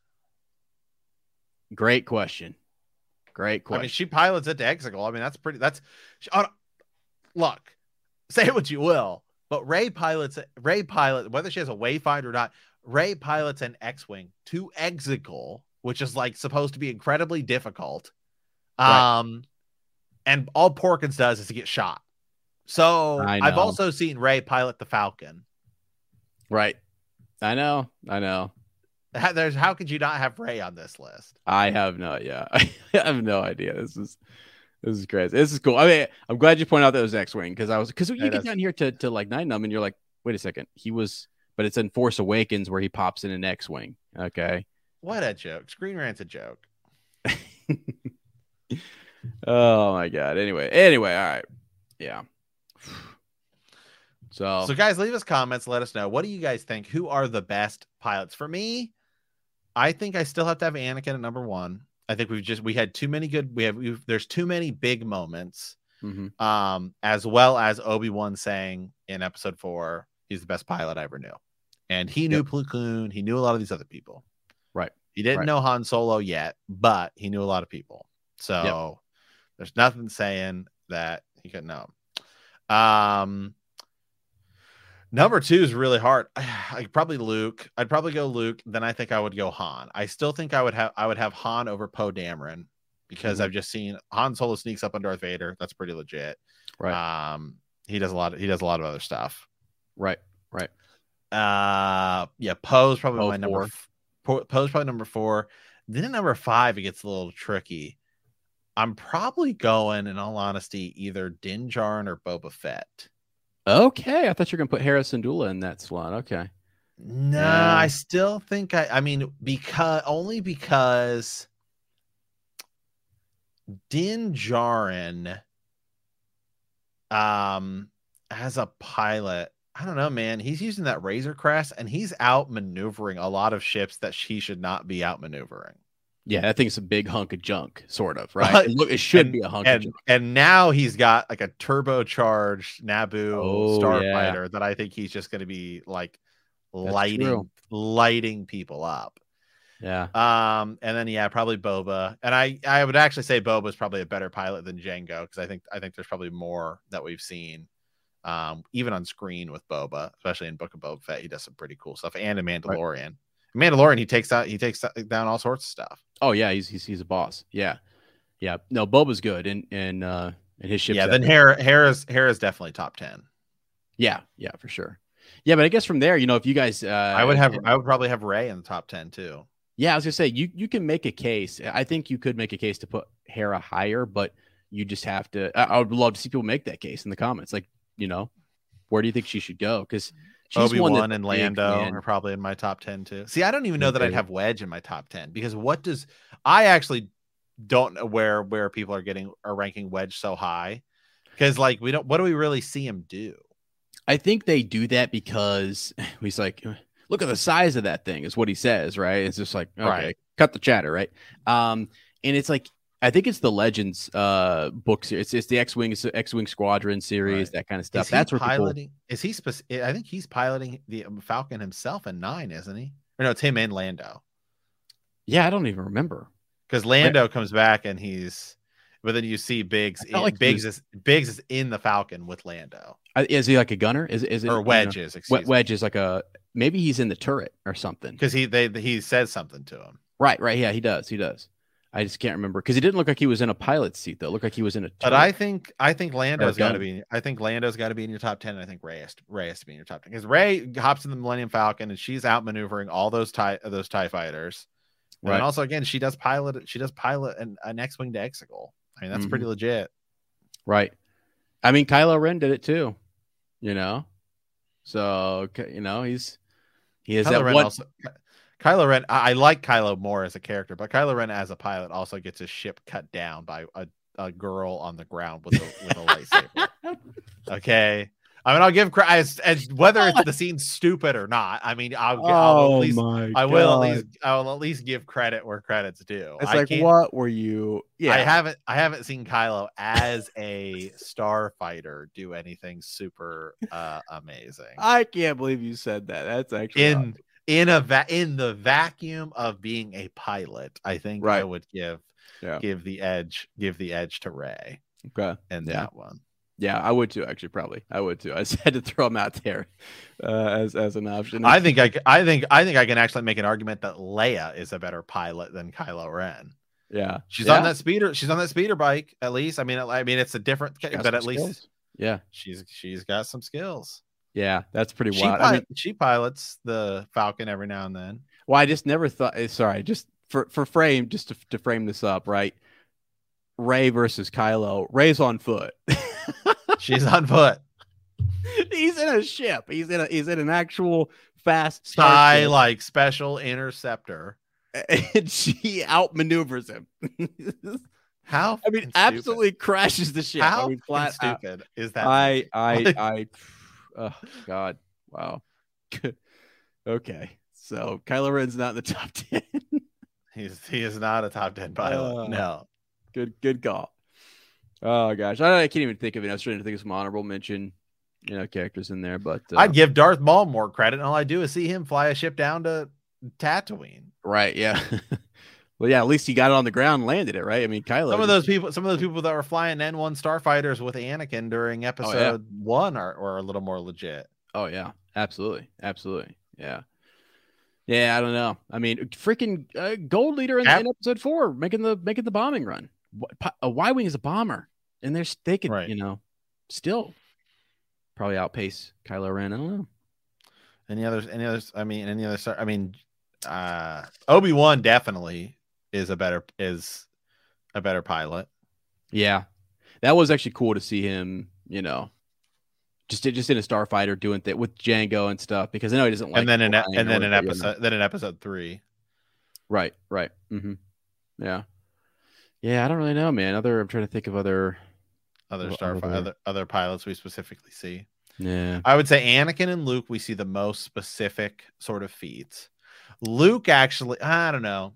Great question. Great question. I mean, she pilots it to Exegol. I mean, that's pretty. That's uh, look. Say what you will, but Ray pilots Ray pilot whether she has a Wayfinder or not. Ray pilots an X-wing to Exegol, which is like supposed to be incredibly difficult. Right. Um, and all Porkins does is to get shot. So I I've know. also seen Ray pilot the Falcon. right. I know. I know. How, there's how could you not have Ray on this list? I have no. Yeah, I have no idea. This is. This is crazy. This is cool. I mean, I'm glad you pointed out that it was X-wing because I was because you Hey, get that's- down here to to like nine them and you're like, wait a second, he was, but it's in Force Awakens where he pops in an X-wing. Okay. What a joke! Screen Rant's a joke. Oh my god. Anyway, anyway, all right, yeah. So, So, guys, leave us comments. Let us know. What do you guys think? Who are the best pilots? For me, I think I still have to have Anakin at number one. I think we've just we had too many good. We have we've, there's too many big moments. mhm. Um, as well as Obi-Wan saying in Episode Four, he's the best pilot I ever knew, and he knew Yep. Plo Koon. He knew a lot of these other people. Right. He didn't Right. know Han Solo yet, but he knew a lot of people. So there's nothing saying that he couldn't know him. Um. Number two is really hard. I probably Luke. I'd probably go Luke. Then I think I would go Han. I still think I would have I would have Han over Poe Dameron because Mhm. I've just seen Han Solo sneaks up on Darth Vader. That's pretty legit. Right. Um, he does a lot. Of, he does a lot of other stuff. right, right. Uh, yeah. Poe's probably Poe my number. four. F- Poe- Poe's probably number four. Then at number five, it gets a little tricky. I'm probably going, in all honesty, either Din Djarin or Boba Fett. Okay, I thought you were gonna put Harrison Dula in that slot. Okay. No, Yeah. I still think I I mean because only because Din Djarin um as a pilot, I don't know, man. He's using that Razor Crest and he's out maneuvering a lot of ships that he should not be out maneuvering. Yeah, that thing's a big hunk of junk, sort of, right? But- It, look, it should and, be a hunk of and, junk. and now he's got like a turbocharged Naboo Oh, starfighter that I think he's just going to be like lighting true. lighting people up. Yeah. Um, and then yeah, probably Boba. And I I would actually say Boba is probably a better pilot than Jango because I think I think there's probably more that we've seen, um, even on screen with Boba, especially in Book of Boba Fett. He does some pretty cool stuff, and in Mandalorian. Mandalorian, he takes out he takes down all sorts of stuff. Oh yeah, he's he's he's a boss. Yeah, yeah. No, Boba's good, and and uh, and his ship. Yeah, then Hera Hera's Hera's definitely top ten. Yeah, yeah, for sure. Yeah, but I guess from there, you know, if you guys, uh, I would have I would probably have Rey in the top ten too. Yeah, I was gonna say you you can make a case. I think you could make a case to put Hera higher, but you just have to. I, I would love to see people make that case in the comments. Like, you know, where do you think she should go? Because Obi-Wan and Lando are probably in my top ten too. See, I don't even know that I'd Okay. have Wedge in my top ten because what does I actually don't know where where people are getting are ranking Wedge so high because like we don't what do we really see him do? I think they do that because he's like, look at the size of that thing, is what he says, right? It's just like, okay, Right. cut the chatter, right? Um, and it's like, I think it's the Legends uh book series. It's, it's the X-Wing X-Wing Squadron series, Right. that kind of stuff. Is That's he where people. piloting? Is he? Spec- I think he's piloting the Falcon himself in nine, isn't he? Or no, it's him and Lando. Yeah, I don't even remember. Because Lando comes back and he's, but then you see Biggs. I felt In, like he Biggs was- is Biggs is in the Falcon with Lando Uh, Is he like a gunner? Is is it or you know, Wedges? Excuse Wed- Wedge is like a maybe he's in the turret or something. because he they he says something to him. Right, right. Yeah, he does. He does. I just can't remember because he didn't look like he was in a pilot's seat though. It looked like he was in a. But turret. I think I think Lando's got to gun. be. I think Lando's got to be in your top ten. And I think Ray has to, Ray has to be in your top ten because Ray hops in the Millennium Falcon and she's outmaneuvering all those tie those Tie fighters. And Right. then also again she does pilot she does pilot an, an X-wing to Exegol. I mean that's Mhm. pretty legit. Right. I mean, Kylo Ren did it too. You know, so you know he's he is Kylo that Ren one. also. Kylo Ren, I, I like Kylo more as a character, but Kylo Ren as a pilot also gets his ship cut down by a, a girl on the ground with a, with a lightsaber. Okay, I mean I'll give credit as, as whether it's the scene's stupid or not. I mean I'll, I'll Oh at least my! I will God. at least I will at least give credit where credit's due. It's I like, can't- what were you? Yeah, I haven't I haven't seen Kylo as a starfighter do anything super uh, amazing. I can't believe you said that. That's actually in awesome. in a va- in the vacuum of being a pilot, I think I Right. would give Yeah. give the edge give the edge to Ray Okay. in Yeah. that one. Yeah, I would too. Actually, probably I would too. I just had to throw him out there uh, as as an option. I think I c- I think I think I can actually make an argument that Leia is a better pilot than Kylo Ren. yeah, She's yeah. on that speeder. She's on that speeder bike. At least I mean I mean it's a different, Got but some at least skills. yeah, she's she's got some skills. yeah, that's pretty She wild. pi- I mean, she pilots the Falcon every now and then. well, I just never thought. eh, Sorry, just for for frame, just to, to frame this up, right? Ray versus Kylo. Ray's on foot. She's on foot. He's in a ship. He's in a he's in an actual fast Tie starship, like special interceptor. and she outmaneuvers him. How I mean, fucking stupid. absolutely crashes the ship. How I mean, flat fucking out. stupid is that? I, movie? I, Like, I, oh God, wow. Okay, so Kylo Ren's not in the top ten. he's he is not a top ten pilot. Uh, no, good, good call. Oh gosh, I, I can't even think of it. I was trying to think of some honorable mention, you know, characters in there, but uh, I'd give Darth Maul more credit. And all I do is see him fly a ship down to Tatooine. right, yeah. Well, yeah, at least he got it on the ground and landed it, right? I mean, Kylo. Some of just- those people, some of those people that were flying N one starfighters with Anakin during episode one are, are a little more legit. Oh yeah, absolutely, absolutely, yeah, yeah. I don't know. I mean, freaking uh, gold leader in, Cap- in episode four, making the making the bombing run. Wh- pi- A Y wing is a bomber, and they're they could, Right. you know, still probably outpace Kylo Ren. I don't know. Any others? Any others? I mean, any other? star- I mean, uh, Obi-Wan definitely is a better is a better pilot. Yeah, that was actually cool to see him. You know, just just in a starfighter doing that with Django and stuff because I know he doesn't like. and then in flying and or then in whatever, you know. episode then in episode three. Right, right. Mm-hmm. Yeah, yeah. I don't really know, man. Other, I'm trying to think of other. Other Well, starfighter, other- other other pilots we specifically see. Yeah, I would say Anakin and Luke, we see the most specific sort of feats. Luke actually, I don't know.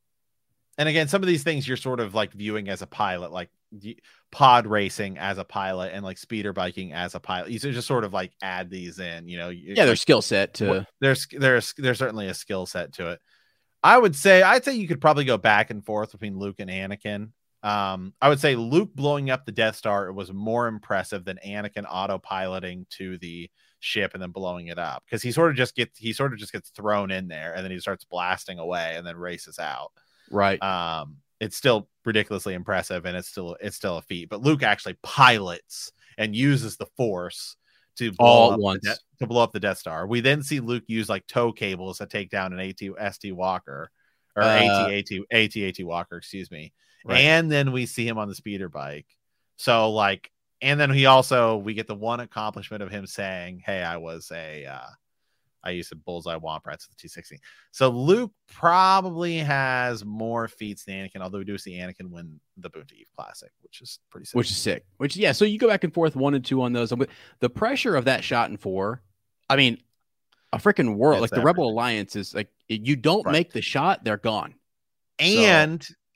And again, some of these things you're sort of like viewing as a pilot, like y- pod racing as a pilot and like speeder biking as a pilot. You should just sort of like add these in, you know. yeah. Their skill set to. there's there's there's certainly a skill set to it. I would say I'd say you could probably go back and forth between Luke and Anakin. Um, I would say Luke blowing up the Death Star was more impressive than Anakin autopiloting to the ship and then blowing it up because he sort of just gets he sort of just gets thrown in there and then he starts blasting away and then races out. Right. Um, it's still ridiculously impressive and it's still it's still a feat. But Luke actually pilots and uses the Force to blow All at up the once. De- to blow up the Death Star. We then see Luke use like tow cables to take down an AT S T Walker or Uh, AT AT AT Walker, excuse me. Right. And then we see him on the speeder bike. So like, and then he also we get the one accomplishment of him saying, "Hey, I was a, uh, I used to bullseye womp rats with the T sixty." So Luke probably has more feats than Anakin, although we do see Anakin win the Boonta Eve Classic, which is pretty sick. Which is sick. Which yeah. So you go back and forth one and two on those. But the pressure of that shot in four, I mean, a freaking world It's like the Rebel everything. Alliance is like you don't Right. make the shot, they're gone. and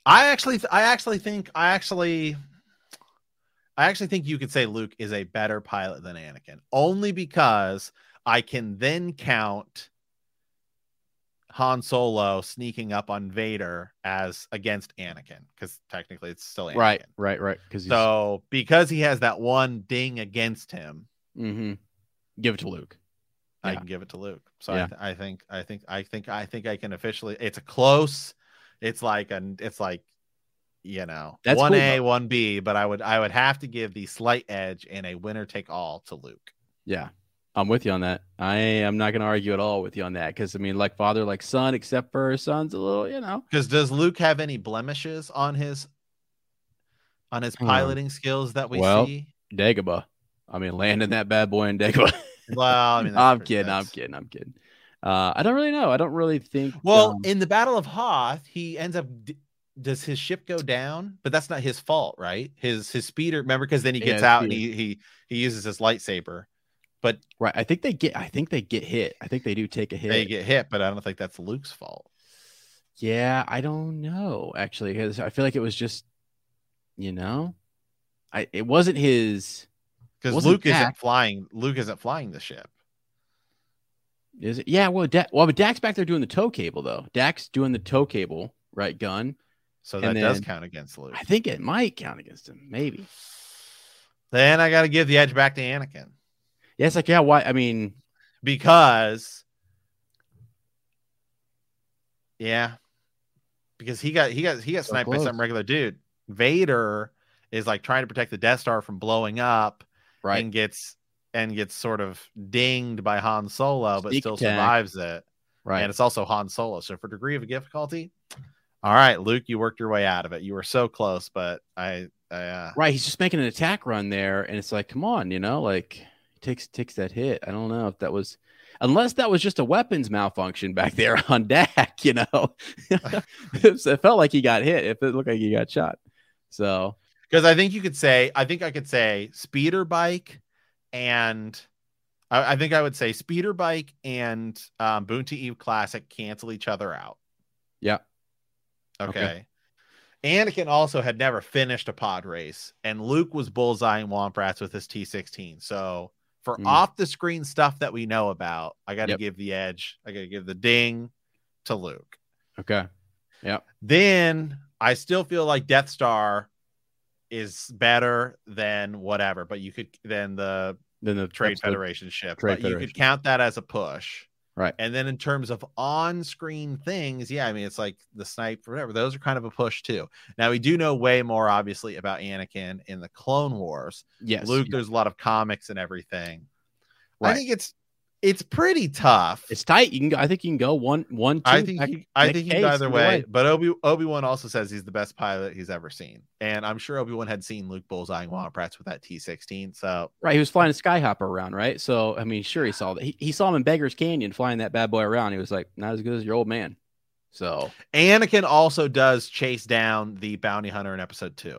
I actually, I actually think, I actually, I actually think you could say Luke is a better pilot than Anakin, only because I can then count Han Solo sneaking up on Vader as against Anakin, because technically it's still Anakin. Right, right, right. Because so because he has that one ding against him, mm-hmm. give it to Luke. I Yeah. can give it to Luke. So Yeah. I, th- I think, I think, I think, I think I can officially. It's a close. It's like an. It's like, you know, That's one cool, A, though. one B. But I would, I would have to give the slight edge in a winner take all to Luke. Yeah, I'm with you on that. I am not going to argue at all with you on that because I mean, like father, like son, except for his son's a little, you know. Because does Luke have any blemishes on his on his Hmm. piloting skills that we Well, see? Dagobah. I mean, landing that bad boy in Dagobah. Well, I mean, that's I'm pretty- kidding. I'm that's- kidding. I'm kidding. Uh, I don't really know. I don't really think. Well, um, in the Battle of Hoth, he ends up. D- does his ship go down? But that's not his fault, right? His his speeder. Remember, because then he Yeah, gets his out and speeder. he he he uses his lightsaber, but right. I think they get. I think they get hit. I think they do take a hit. they get hit. But I don't think that's Luke's fault. Yeah, I don't know actually because I feel like it was just, you know, I it wasn't his. Because Wasn't Luke isn't Dak- flying. Luke isn't flying the ship. Is it? Yeah. Well, da- well, but Dak's back there doing the tow cable though. Dak's doing the tow cable, right? Gun. So And that does then- count against Luke. I think it might count against him. Maybe. Then I got to give the edge back to Anakin Yeah. It's like yeah. Why? I mean, because, yeah, because he got he got he got So sniped by close. some regular dude. Vader is like trying to protect the Death Star from blowing up, right. and gets and gets sort of dinged by Han Solo, but Sneak still attack. survives it. Right. And it's also Han Solo. So for degree of difficulty, all right, Luke, you worked your way out of it. You were so close, but I, I uh, Right, he's just making an attack run there, and it's like, come on, you know, like he takes takes that hit. I don't know if that was, unless that was just a weapons malfunction back there on Dak, you know. It felt like he got hit. If it looked like he got shot, so because I think you could say, I think I could say speeder bike, and I, I think I would say speeder bike and um, Boonty Eve Classic cancel each other out. yeah, Okay. Okay. Anakin also had never finished a pod race, and Luke was bullseyeing Womp Rats with his T sixteen. So for Mm. off the screen stuff that we know about, I got to Yep. give the edge. I got to give the ding to Luke. okay, Then I still feel like Death Star is better than whatever, but you could then the then the Trade episode- Federation ship, Trade but you Federation. could count that as a push. Right. And then in terms of on-screen things, yeah, I mean, it's like the snipe, whatever. Those are kind of a push too. Now we do know way more, obviously, about Anakin in the Clone Wars. Yes, Luke, yeah. there's a lot of comics and everything. I Right. think it's it's pretty tough. It's tight. You can go. I think you can go one, one, two. I think back- he, I make think a he can go case either way. But Obi Obi Wan also says he's the best pilot he's ever seen, and I'm sure Obi Wan had seen Luke bullseyeing Womp Rats with that T sixteen. So Right, he was flying a Skyhopper around, right? So I mean, sure, he saw that. He, he saw him in Beggar's Canyon flying that bad boy around. He was like, not as good as your old man. So Anakin also does chase down the bounty hunter in Episode Two.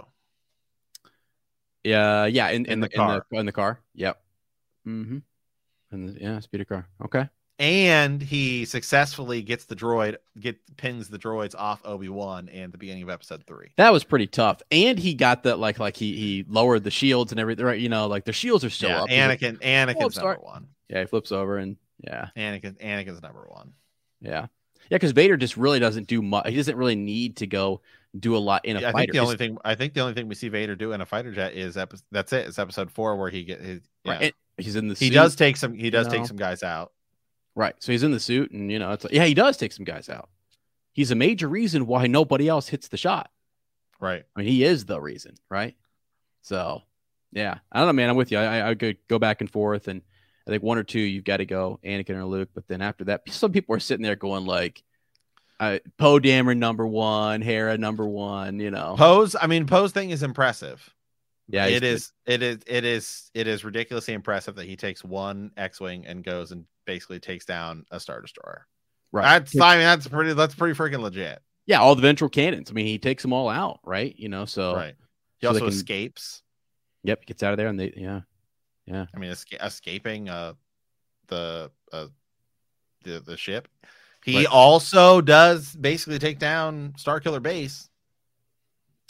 yeah, yeah, in, in, In the, the in car. the in the car. Yep. Mm-hmm. And the, yeah, speeder car. Okay. And he successfully gets the droid, get pins the droids off Obi-Wan in the beginning of Episode Three. That was pretty tough. And he got the like like he he lowered the shields and everything, right? You know, like their shields are still Yeah, up. He's like, Anakin, Anakin's Oh, sorry. number one. yeah, he flips over and yeah, Anakin, Anakin's number one. yeah. Yeah, because Vader just really doesn't do much. He doesn't really need to go do a lot in a I fighter. think the only It's- thing I think the only thing we see Vader do in a fighter jet is episode. That's it. It's Episode Four where he get his. Yeah. right, and he's in the He suit. does take some. He does you take know. some guys out. Right. So he's in the suit, and you know, it's like, yeah, he does take some guys out. He's a major reason why nobody else hits the shot. Right. I mean, he is the reason, right? So, yeah, I don't know, man. I'm with you. I, I, I could go back and forth, and I think one or two you've got to go Anakin or Luke. But then after that, some people are sitting there going like, uh, Poe Dameron number one, Hera number one. You know, Poe's. I mean, Poe's thing is impressive. yeah, he's it is. It is. It is. It is ridiculously impressive that he takes one X-wing and goes and basically takes down a Star Destroyer. right. That's. I mean, that's pretty. That's pretty freaking legit. Yeah, all the ventral cannons. I mean, he takes them all out, right? You know, so Right. He so they also can- escapes. Yep, gets out of there, and they yeah, I mean, esca- escaping uh the uh the the ship. He Right. also does basically take down Starkiller Base.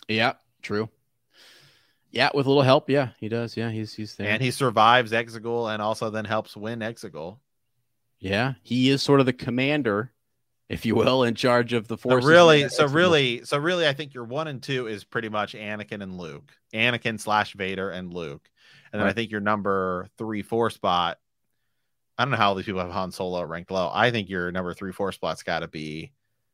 Yeah, true. Yeah, with a little help, yeah, he does. Yeah, he's he's there. And he survives Exegol and also then helps win Exegol. Yeah, he is sort of the commander, if you will, in charge of the So forces. really, so really, so really, I think your one and two is pretty much Anakin and Luke, Anakin slash Vader and Luke, and then Right. I think your number three, four spot. I don't know how all these people have Han Solo ranked low. I think your number three, four spot's got to be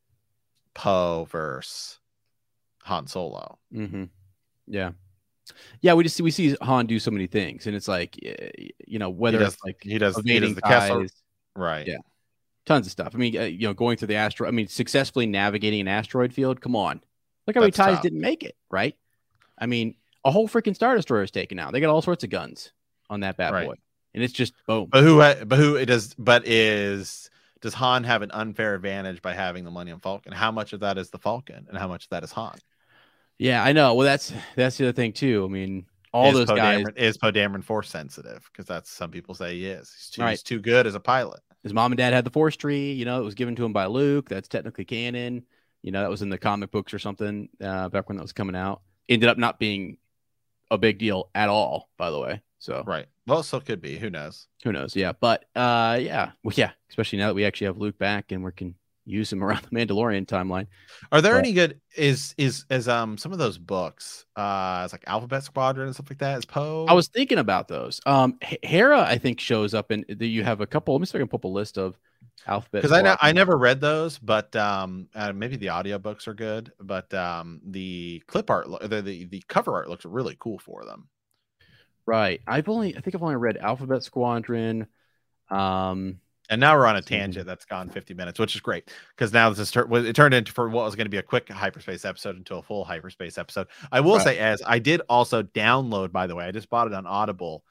Poe versus Han Solo. Mm-hmm. Yeah, yeah. We just see we see Han do so many things, and it's like, eh, you know, whether He does, it's like he does, he evading does the Kessel, ties, right? Yeah. Tons of stuff. I mean, uh, you know, going through the asteroid. I mean, successfully navigating an asteroid field. Come on, look how many That's ties tough. didn't make it. Right. I mean, a whole freaking Star Destroyer is taken out. They got all sorts of guns on that bad Right. boy, and it's just boom. But who, but who it does, but is, does Han have an unfair advantage by having the Millennium Falcon? How much of that is the Falcon and how much of that is Han? Yeah, I know. Well, that's that's the other thing too. I mean, all is those Poe guys. Dameron, is Poe Dameron force sensitive? Because that's some people say he is. He's too, Right. he's too good as a pilot. His mom and dad had the Force tree. You know, it was given to him by Luke. That's technically canon. You know, that was in the comic books or something uh, back when that was coming out. Ended up not being a big deal at all, by the way. So Right. Well, so could be. Who knows? who knows? Yeah, but uh, yeah, well, yeah. Especially now that we actually have Luke back and we can use him around the Mandalorian timeline. Are there But- any good? Is is is um some of those books? Uh, it's like Alphabet Squadron and stuff like that. Is Poe? I was thinking about those. Um, H- Hera, I think, shows up in. The, you have a couple. Let me see if I can pull up a list of alphabet. because I know I Squadron. never read those, but um, uh, maybe the audiobooks are good. But um, the clip art, lo- the, the the cover art looks really cool for them. Right. I've only. I think I've only read Alphabet Squadron. Um. And now we're on a Mhm. tangent that's gone fifty minutes, which is great because now this is tur- well, it turned into for what was going to be a quick hyperspace episode into a full hyperspace episode. I will Right. say, as I did also download, by the way, I just bought it on Audible,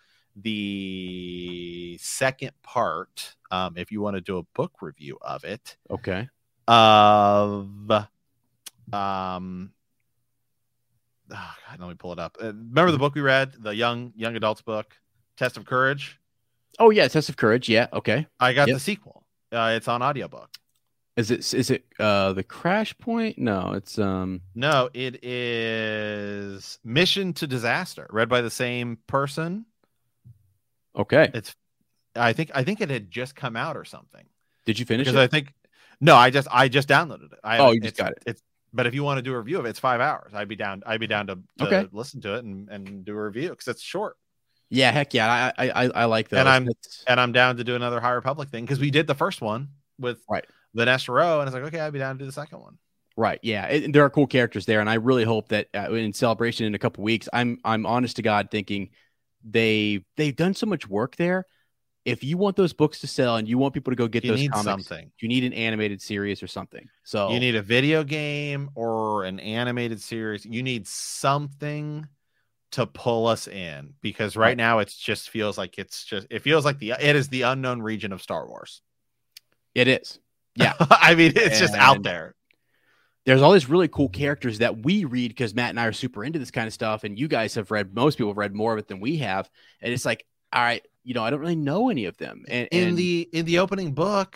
the second part. Um, if you want to do a book review of it, Okay. of um, oh God, let me pull it up. Uh, remember the book we read, the young young adults book, Test of Courage? Oh yeah, Test of Courage. Yeah. Okay. I got Yep. the sequel. Uh, it's on audiobook. Is it is it uh the Crash Point? No, it's um. No, it is Mission to Disaster, read by the same person. Okay. It's, I think, I think it had just come out or something. Did you finish Because it? I think, no, I just, I just downloaded it. I Oh, haven't- you just it's- got it. It's, but if you want to do a review of it, it's five hours. I'd be down. I'd be down to, to Okay. listen to it and, and do a review because it's short. Yeah. Heck yeah. I I I, I like those. And I'm- That's- And I'm down to do another High Republic thing because we did the first one with Right. Vanessa Rowe, and it's like, okay, I'd be down to do the second one. Right. Yeah. And there are cool characters there, and I really hope that uh, in Celebration in a couple weeks, I'm I'm honest to God thinking they they've done so much work there. If you want those books to sell and you want people to go get You those need comics, something. you need an animated series or something. So You need a video game or an animated series. You need something to pull us in because right, Right. now it just feels like it's just it feels like the it is the unknown region of Star Wars. it is. Yeah. I mean, it's just out And- there. There's all these really cool characters that we read because Matt and I are super into this kind of stuff, and you guys have read. Most people have read more of it than we have, and it's like, all right, you know, I don't really know any of them. And In and- the in the opening book,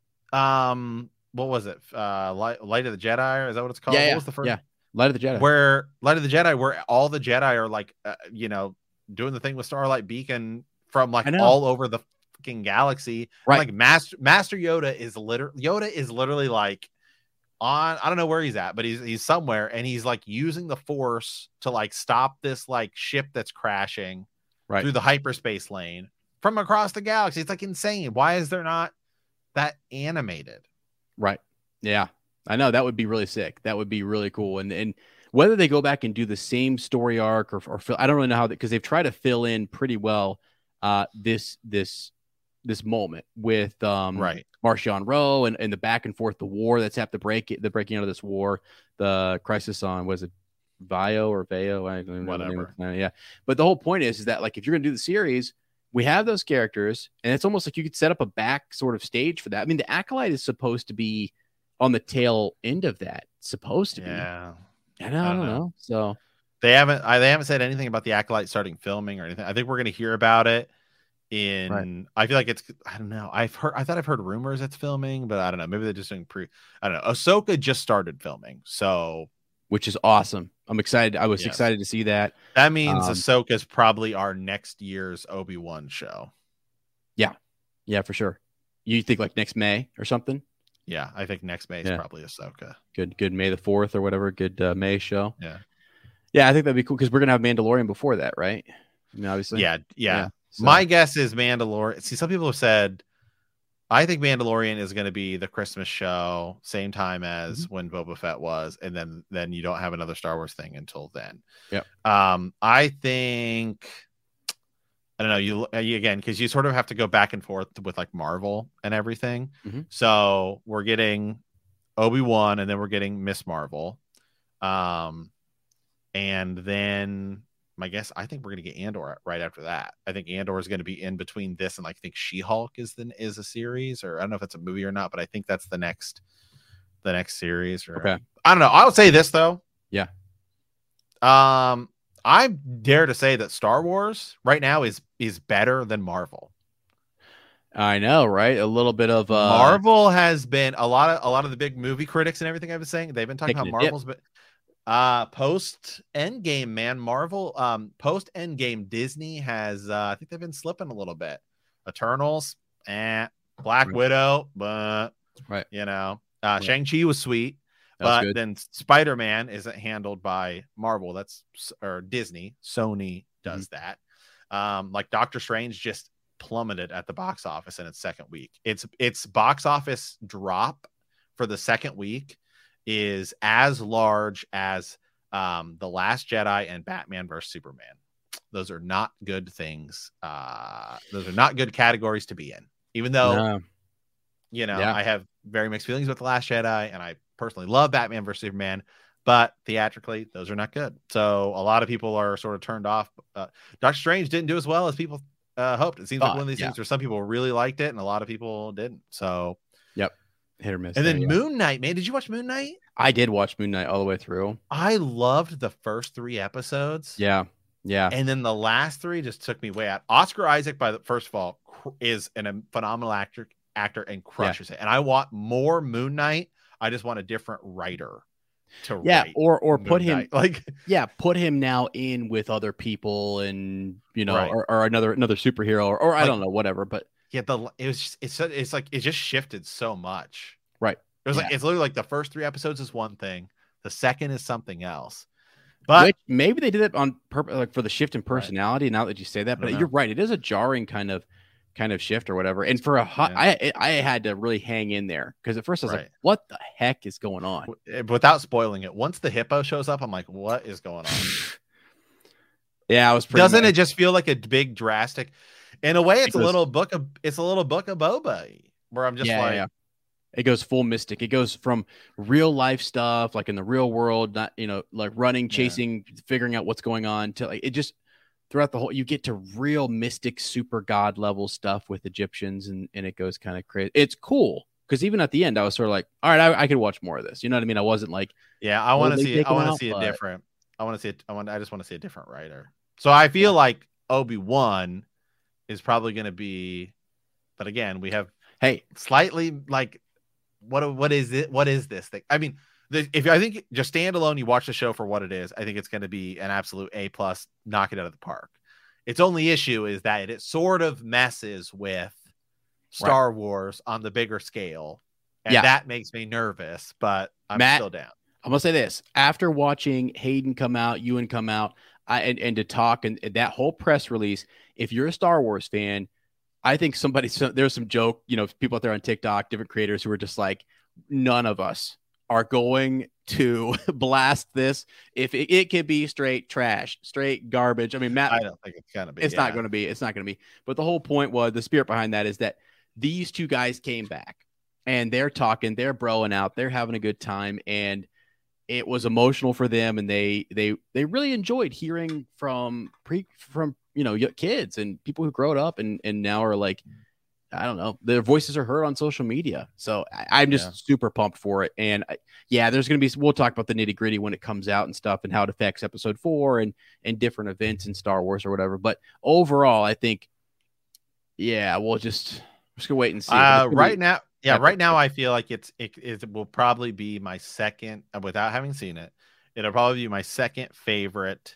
um, what was it? Uh, Light, Light of the Jedi, or is that what it's called? yeah, What yeah, was the first? yeah, Light of the Jedi. Where Light of the Jedi, where all the Jedi are like, uh, you know, doing the thing with Starlight Beacon from like I know. all over the fucking galaxy. Right. Like Master Master Yoda is literally Yoda is literally like on I don't know where he's at, but he's he's somewhere and he's like using the Force to like stop this like ship that's crashing Right. through the hyperspace lane from across the galaxy. It's like insane. Why is there not that animated? Right. Yeah. I know that would be really sick. That would be really cool. And and whether they go back and do the same story arc or, or fill, I don't really know how that because they've tried to fill in pretty well uh this this this moment with um Right. Martian Rowe and, and the back and forth, the war that's have to break it, the breaking out of this war, the crisis on was it Vio or Veo? I don't even know the name of Whatever. the planet. Yeah. But the whole point is, is that like if you're gonna do the series, we have those characters, and it's almost like you could set up a back sort of stage for that. I mean, the Acolyte is supposed to be on the tail end of that. Supposed to Yeah. be. I know, I don't know. So They haven't I, they haven't said anything about the Acolyte starting filming or anything. I think we're gonna hear about it in Right. I feel like it's I don't know. I've heard I thought I've heard rumors it's filming, but I don't know. Maybe they're just doing pre I don't know. Ahsoka just started filming, so which is awesome. I'm excited. I was Yes. excited to see that. That means Um, Ahsoka is probably our next year's Obi-Wan show. Yeah, yeah, for sure. You think like next May or something? Yeah, I think next May is Yeah. probably Ahsoka. Good, good May the fourth or whatever. Good uh, May show. Yeah. Yeah, I think that'd be cool because we're gonna have Mandalorian before that, right? I mean, obviously. Yeah, yeah. Yeah, so- My guess is Mandalorian. See, some people have said, I think Mandalorian is going to be the Christmas show, same time as Mm-hmm. when Boba Fett was, and then then you don't have another Star Wars thing until then. Yep. Um, I think I don't know you, you again because you sort of have to go back and forth with like Marvel and everything. Mhm. So we're getting Obi-Wan, and then we're getting Miss Marvel, um, and then. My guess, I think we're gonna get Andor right after that. I think Andor is gonna be in between this and like I think She-Hulk is the is a series, or I don't know if it's a movie or not, but I think that's the next the next series. Or Okay. I don't know. I'll say this though. Yeah. Um, I dare to say that Star Wars right now is is better than Marvel. I know, right? A little bit of uh, Marvel has been a lot of a lot of the big movie critics and everything I've been saying. They've been talking Taking about a dip. Marvel's, but uh post Endgame, man, Marvel, um, post Endgame, Disney has uh I think they've been slipping a little bit. Eternals, eh, Black Right. Widow, but Right. you know, uh Right. Shang-Chi was sweet, That was but good. then Spider-Man isn't handled by Marvel, that's or Disney. Sony does Mm-hmm. that. Um, like Doctor Strange just plummeted at the box office in its second week. Its its box office drop for the second week is as large as um The Last Jedi and Batman versus Superman. Those are not good things. Uh those are not good categories to be in. Even though No. you know, Yeah. I have very mixed feelings with The Last Jedi, and I personally love Batman versus Superman, but theatrically, those are not good. So a lot of people are sort of turned off. Uh, Doctor Strange didn't do as well as people uh, hoped. It seems like Thought, one of these yeah. things where some people really liked it and a lot of people didn't. So, Hit or miss. and there, then yeah. Moon Knight, man, did you watch Moon Knight? I did watch Moon Knight all the way through. I loved the first three episodes. Yeah. Yeah. And then the last three just took me way out. Oscar Isaac, by the first of all, cr- is an, a phenomenal actor, actor and crushes it. And I want more Moon Knight. I just want a different writer to Yeah. write Or or Moon put him Knight. Like, yeah, put him now in with other people and you know, Right. or, or another another superhero or, or I Like- don't know, whatever. But yeah, the it was just, it's so- it's like it just shifted so much. Right. It was like Yeah. it's literally like the first three episodes is one thing, the second is something else. But which, maybe they did it on purpose, like for the shift in personality. Now that you say that, I don't but you're know. right, it is a jarring kind of kind of shift or whatever. And for a hot, Yeah. I I had to really hang in there because at first I was Right. like, "What the heck is going on?" w- without spoiling it, once the hippo shows up, I'm like, what is going on? Yeah, I was pretty Doesn't much- it just feel like a big drastic? In a way, it's a goes- little book of it's a little book of Boba where I'm just Yeah, like, yeah. It goes full mystic. It goes from real life stuff, like in the real world, not you know, like running, Yeah. chasing, figuring out what's going on, to like it just throughout the whole. You get to real mystic, super god level stuff with Egyptians, and and it goes kind of crazy. It's cool because even at the end, I was sort of like, all right, I, I could watch more of this. You know what I mean? I wasn't like, yeah, I want to Totally see. I taken want to out, see a but- different. I want to see. It, I want. I just want to see a different writer. So I feel like Obi-Wan is probably going to be, but again, we have hey, slightly like what what is it? What is this thing? I mean, the, if I think just standalone, you watch the show for what it is. I think it's going to be an absolute A plus, knock it out of the park. Its only issue is that it sort of messes with Star Wars on the bigger scale, and Yeah. that makes me nervous. But I'm Matt- still down. I'm gonna say this: after watching Hayden come out, Ewan come out, I, and and to talk and, and that whole press release, if you're a Star Wars fan, I think somebody so, there's some joke, you know, people out there on TikTok, different creators who are just like, none of us are going to blast this if it, it could be straight trash, straight garbage. I mean, Matt, I don't think it's gonna be. it's yeah. not going to be. It's not going to be. But the whole point was the spirit behind that is that these two guys came back and they're talking, they're broing out, they're having a good time, and it was emotional for them, and they they they really enjoyed hearing from pre from you know y- kids and people who growed up and and now are like, I don't know, their voices are heard on social media. So I, I'm just Yeah. super pumped for it. And I, yeah, there's going to be, we'll talk about the nitty gritty when it comes out and stuff and how it affects episode four and, and different events in Star Wars or whatever. But overall, I think, yeah, we'll just, we're just gonna wait and see. Uh, It's gonna right be- now, yeah, epic. right now I feel like it's it, it will probably be my second uh, without having seen it. it'll probably be my second favorite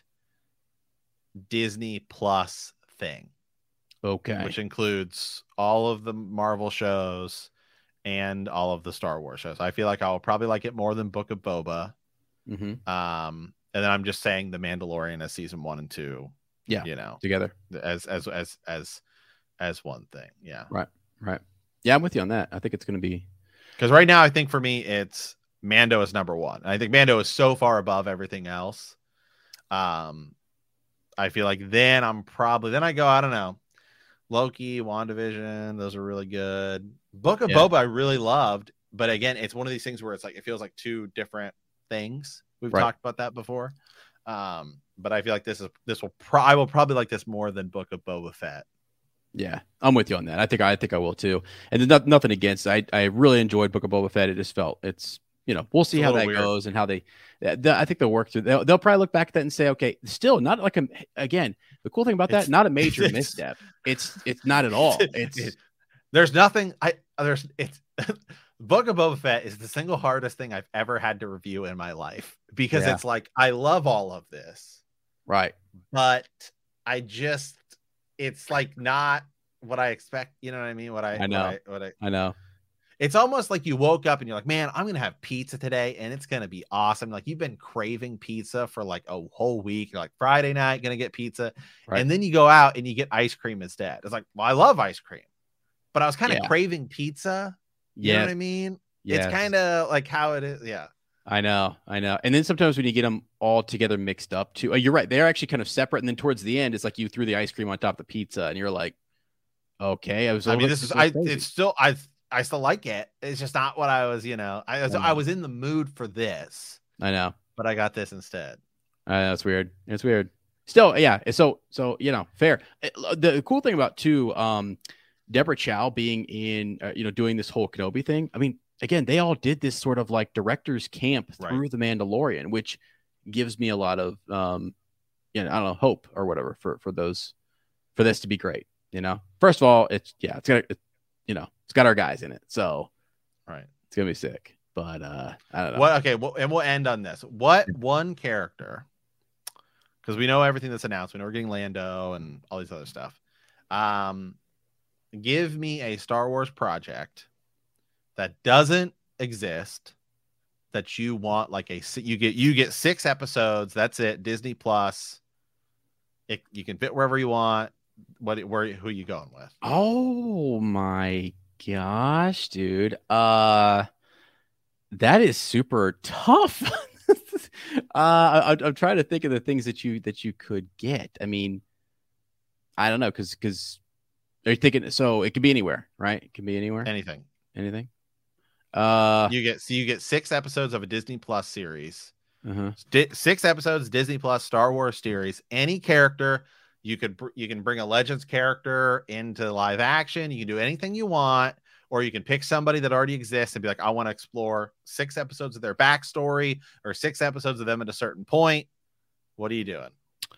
Disney Plus thing. Okay. Which includes all of the Marvel shows and all of the Star Wars shows. I feel like I'll probably like it more than Book of Boba. Mm-hmm. Um, and then I'm just saying The Mandalorian as season one and two. Yeah. You know, together as as as as as one thing. Yeah. Right. Right. Yeah, I'm with you on that. I think it's going to be because right now I think for me it's Mando is number one. And I think Mando is so far above everything else. Um, I feel like then I'm probably then I go I don't know. Loki, WandaVision, those are really good. Book of yeah. Boba I really loved, but again, it's one of these things where it's like it feels like two different things. We've right. talked about that before. Um, but I feel like this is this will pro- I will probably like this more than Book of Boba Fett. Yeah, I'm with you on that. I think I think I will too. And there's not, nothing against. I I really enjoyed Book of Boba Fett. It just felt it's you know we'll see how that weird. goes and how they. The, I think they'll work through. They'll, they'll probably look back at that and say, okay, still not like a again. The cool thing about that, it's, not a major misstep. It's it's not at all. It's it, there's nothing. I there's it's Book of Boba Fett is the single hardest thing I've ever had to review in my life because yeah. it's like I love all of this, right? But I just it's like not what I expect. You know what I mean? What I I know. What I, what I, I know. It's almost like you woke up and you're like, man, I'm going to have pizza today and it's going to be awesome. Like you've been craving pizza for like a whole week. You're like Friday night, going to get pizza. Right. And then you go out and you get ice cream instead. It's like, well, I love ice cream, but I was kind of yeah. craving pizza. You yes. know what I mean? Yes. It's kind of like how it is. Yeah. I know. I know. And then sometimes when you get them all together mixed up too, oh, you're right. They're actually kind of separate. And then towards the end, it's like you threw the ice cream on top of the pizza and you're like, okay, I was, I mean, this is, I, crazy. it's still, I, I still like it. It's just not what I was, you know, I was, I was in the mood for this. I know, but I got this instead. Uh, that's weird. It's weird. Still, yeah. So, so, you know, fair. The cool thing about too, um, Deborah Chow being in, uh, you know, doing this whole Kenobi thing. I mean, again, they all did this sort of like director's camp through right. The Mandalorian, which gives me a lot of, um, you know, I don't know, hope or whatever for, for those, for this to be great. You know, first of all, it's, yeah, it's got, it, you know, it's got our guys in it. So, right. It's going to be sick, but, uh, I don't know. What, okay. Well, and we'll end on this. What one character, because we know everything that's announced. We know we're getting Lando and all these other stuff. Um, give me a Star Wars project that doesn't exist that you want like a you get you get six episodes. That's it. Disney Plus. It, you can fit wherever you want. What where who are you going with? Oh my gosh, dude. Uh, that is super tough. uh, I, I'm trying to think of the things that you that you could get. I mean, I don't know because because are you thinking so it could be anywhere, right? It can be anywhere. Anything. Anything. Uh, you get so you get six episodes of a Disney Plus series. Uh-huh. St- six episodes Disney Plus Star Wars series. Any character you could you can bring a Legends character into live action. You can do anything you want, or you can pick somebody that already exists and be like, I want to explore six episodes of their backstory or six episodes of them at a certain point. What are you doing?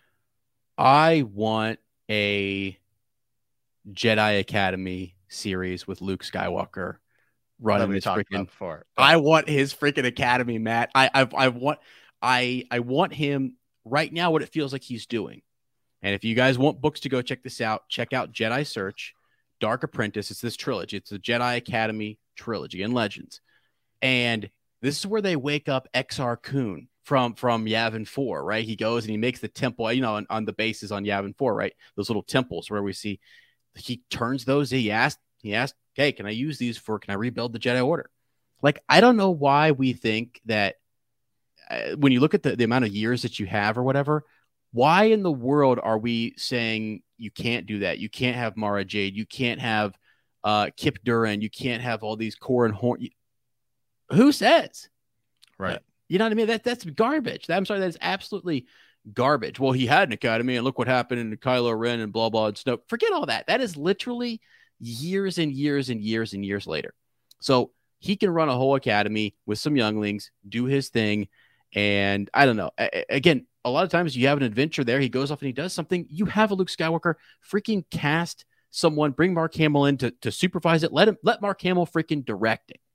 I want a Jedi Academy series with Luke Skywalker running this freaking. I want his freaking academy, Matt. I I I want I I want him right now. What it feels like he's doing. And if you guys want books to go check this out, check out Jedi Search, Dark Apprentice. It's this trilogy. It's the Jedi Academy trilogy and Legends. And this is where they wake up Exar Kun from, from Yavin four, right? He goes and he makes the temple, you know, on, on the bases on Yavin four, right? Those little temples where we see he turns those. He asked, he asked, okay, can I use these for, can I rebuild the Jedi Order? Like, I don't know why we think that uh, when you look at the, the amount of years that you have or whatever, why in the world are we saying you can't do that? You can't have Mara Jade. You can't have uh, Kip Duran. You can't have all these Corran Horn. Who says? Right. Uh, you know what I mean? That That's garbage. I'm sorry. That is absolutely garbage. Well, he had an academy and look what happened in Kylo Ren and blah, blah, and Snoke. Forget all that. That is literally years and years and years and years later. So he can run a whole academy with some younglings, do his thing. And I don't know. A- again, a lot of times you have an adventure there. He goes off and he does something. You have a Luke Skywalker, freaking cast someone, bring Mark Hamill in to, to supervise it. Let him, let Mark Hamill freaking direct it.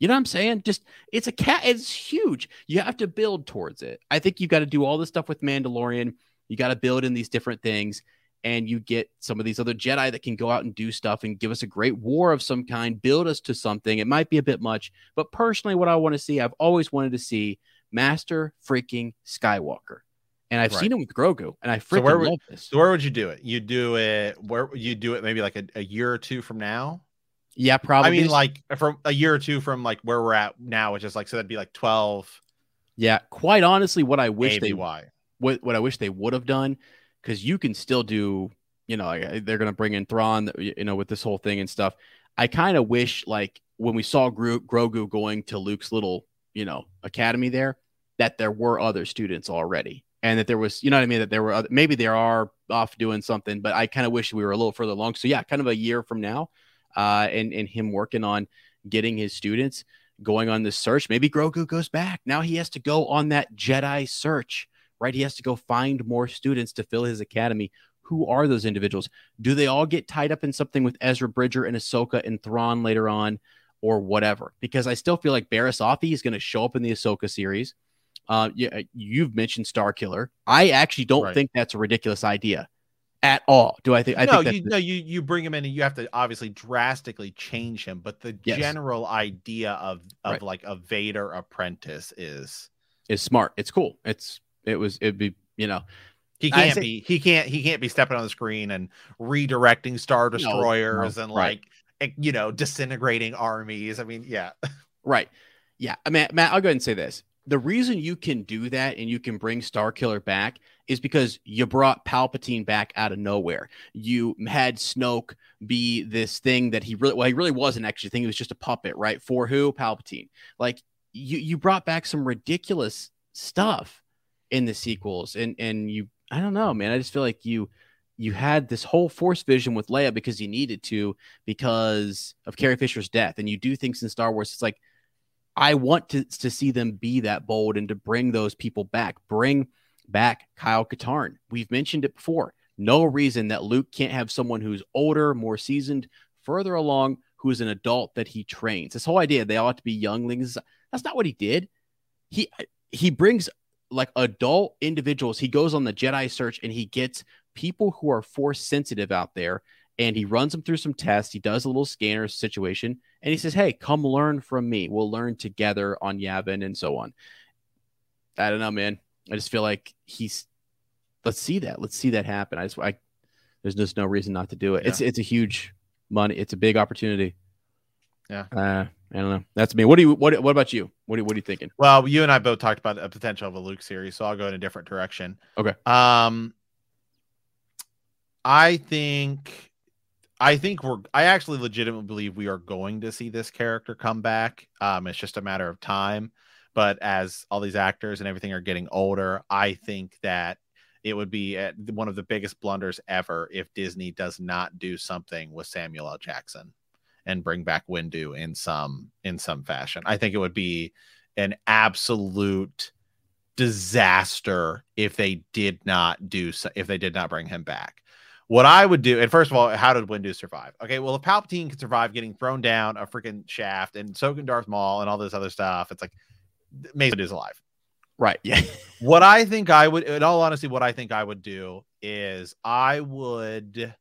You know what I'm saying? Just it's a cat. It's huge. You have to build towards it. I think you got to do all this stuff with Mandalorian. You got to build in these different things, and you get some of these other Jedi that can go out and do stuff and give us a great war of some kind, build us to something. It might be a bit much, but personally, what I want to see, I've always wanted to see Master freaking Skywalker, and I've Right. seen him with Grogu, and I freaking So where would, love this. so where would you do it? You do it where you do it maybe like a, a year or two from now. Yeah, probably. I mean, like from a year or two from like where we're at now, which is like so that'd be like twelve. Yeah, quite honestly, what I wish A B they Y. what what I wish they would have done, because you can still do, you know, like, they're gonna bring in Thrawn, you know, with this whole thing and stuff. I kind of wish, like when we saw Gro- Grogu going to Luke's little, you know, academy there, that there were other students already, and that there was, you know what I mean, that there were other, maybe they are off doing something, but I kind of wish we were a little further along. So yeah, kind of a year from now, uh, and and him working on getting his students going on this search. Maybe Grogu goes back. Now he has to go on that Jedi search, right? He has to go find more students to fill his academy. Who are those individuals? Do they all get tied up in something with Ezra Bridger and Ahsoka and Thrawn later on, or whatever? Because I still feel like Barriss Offee is going to show up in the Ahsoka series. Uh, yeah, you've mentioned Starkiller. I actually don't Right. think that's a ridiculous idea at all. Do I think? I no, think that's you no, you you bring him in and you have to obviously drastically change him, but the Yes. general idea of of Right. like a Vader apprentice is is smart. It's cool. It's it was it'd be, you know, he I can't say- be he can't he can't be stepping on the screen and redirecting Star Destroyers no, and right. like eh, you know disintegrating armies. I mean, yeah, Right. Yeah. I mean, Matt, I'll go ahead and say this. The reason you can do that and you can bring Starkiller back is because you brought Palpatine back out of nowhere. You had Snoke be this thing that he really, well, he really wasn't actually. I think he was just a puppet, right? For who? Palpatine. Like you, you brought back some ridiculous stuff in the sequels, and and you, I don't know, man. I just feel like you, you had this whole Force vision with Leia because you needed to because of Carrie Fisher's death, and you do things in Star Wars. It's like, I want to, to see them be that bold and to bring those people back. Bring back Kyle Katarn. We've mentioned it before. No reason that Luke can't have someone who's older, more seasoned, further along, who is an adult that he trains. This whole idea they all have to be younglings, that's not what he did. He he brings like adult individuals. He goes on the Jedi search and he gets people who are Force sensitive out there, and he runs them through some tests. He does a little scanner situation, and he says, hey, come learn from me. We'll learn together on Yavin and so on. I don't know, man. I just feel like he's, let's see that. Let's see that happen. I just, I, there's just no reason not to do it. Yeah. It's, it's a huge money. It's a big opportunity. Yeah. Uh, I don't know. That's me. What do you, what, what about you? What are, what are you thinking? Well, you and I both talked about a potential of a Luke series, so I'll go in a different direction. Okay. Um, I think, I think we're. I actually legitimately believe we are going to see this character come back. Um, it's just a matter of time. But as all these actors and everything are getting older, I think that it would be at one of the biggest blunders ever if Disney does not do something with Samuel L. Jackson and bring back Windu in some in some fashion. I think it would be an absolute disaster if they did not do so, if they did not bring him back. What I would do, and first of all, how did Windu survive? Okay, well, if Palpatine can survive getting thrown down a freaking shaft and so can Darth Maul and all this other stuff, it's like Mace Windu's alive. Right. Yeah. What I think I would, in all honesty, what I think I would do is I would.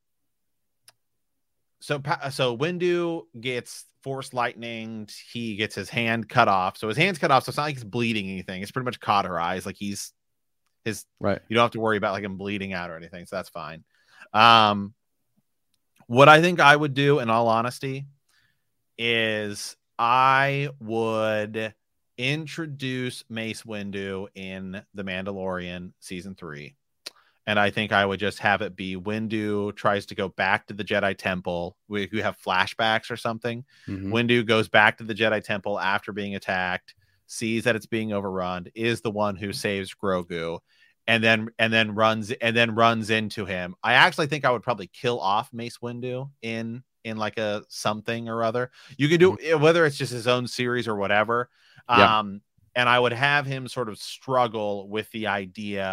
So, so Windu gets Force lightning. He gets his hand cut off. So his hand's cut off. So it's not like he's bleeding anything. It's pretty much cauterized. Like he's his. Right. You don't have to worry about like him bleeding out or anything. So that's fine. Um, what I think I would do, in all honesty, is I would introduce Mace Windu in The Mandalorian season three. And I think I would just have it be Windu tries to go back to the Jedi Temple. We, we have flashbacks or something. Mm-hmm. Windu goes back to the Jedi Temple after being attacked, sees that it's being overrun, is the one who saves Grogu, and then and then runs and then runs into him. I actually think I would probably kill off Mace Windu in in like a something or other. You can do mm-hmm. whether it's just his own series or whatever. Yeah. Um, and I would have him sort of struggle with the idea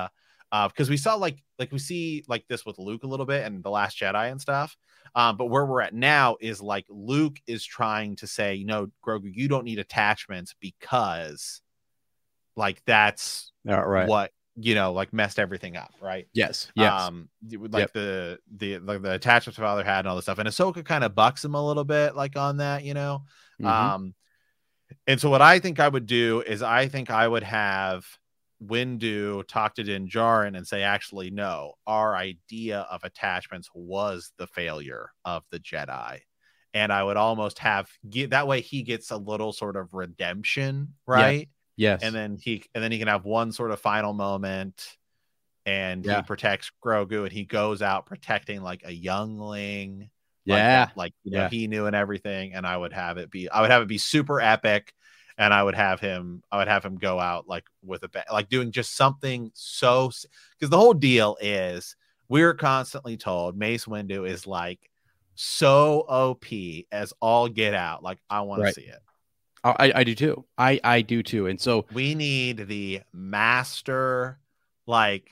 Uh, because we saw like like we see like this with Luke a little bit and The Last Jedi and stuff. Um, but where we're at now is like Luke is trying to say, you know, Grogu, you don't need attachments because like that's Yeah, right. what, you know, like messed everything up, right? Yes. Yes. Um, like Yep. the the like the attachments father had and all this stuff, and Ahsoka kind of bucks him a little bit, like on that, you know. Mhm. Um, and so what I think I would do is I think I would have Windu talk to Din Djarin and say, actually, no, our idea of attachments was the failure of the Jedi. And I would almost have get that way he gets a little sort of redemption, right? Yes. And then he and then he can have one sort of final moment and Yeah. he protects Grogu and he goes out protecting like a youngling. Like, Yeah. that, like you know, Yeah. he knew and everything, and I would have it be I would have it be super epic, and I would have him I would have him go out like with a like doing just something so because the whole deal is we're constantly told Mace Windu is like so O P as all get out. Like I want Right. to see it. I, I do too. I, I do too. And so We need the master, like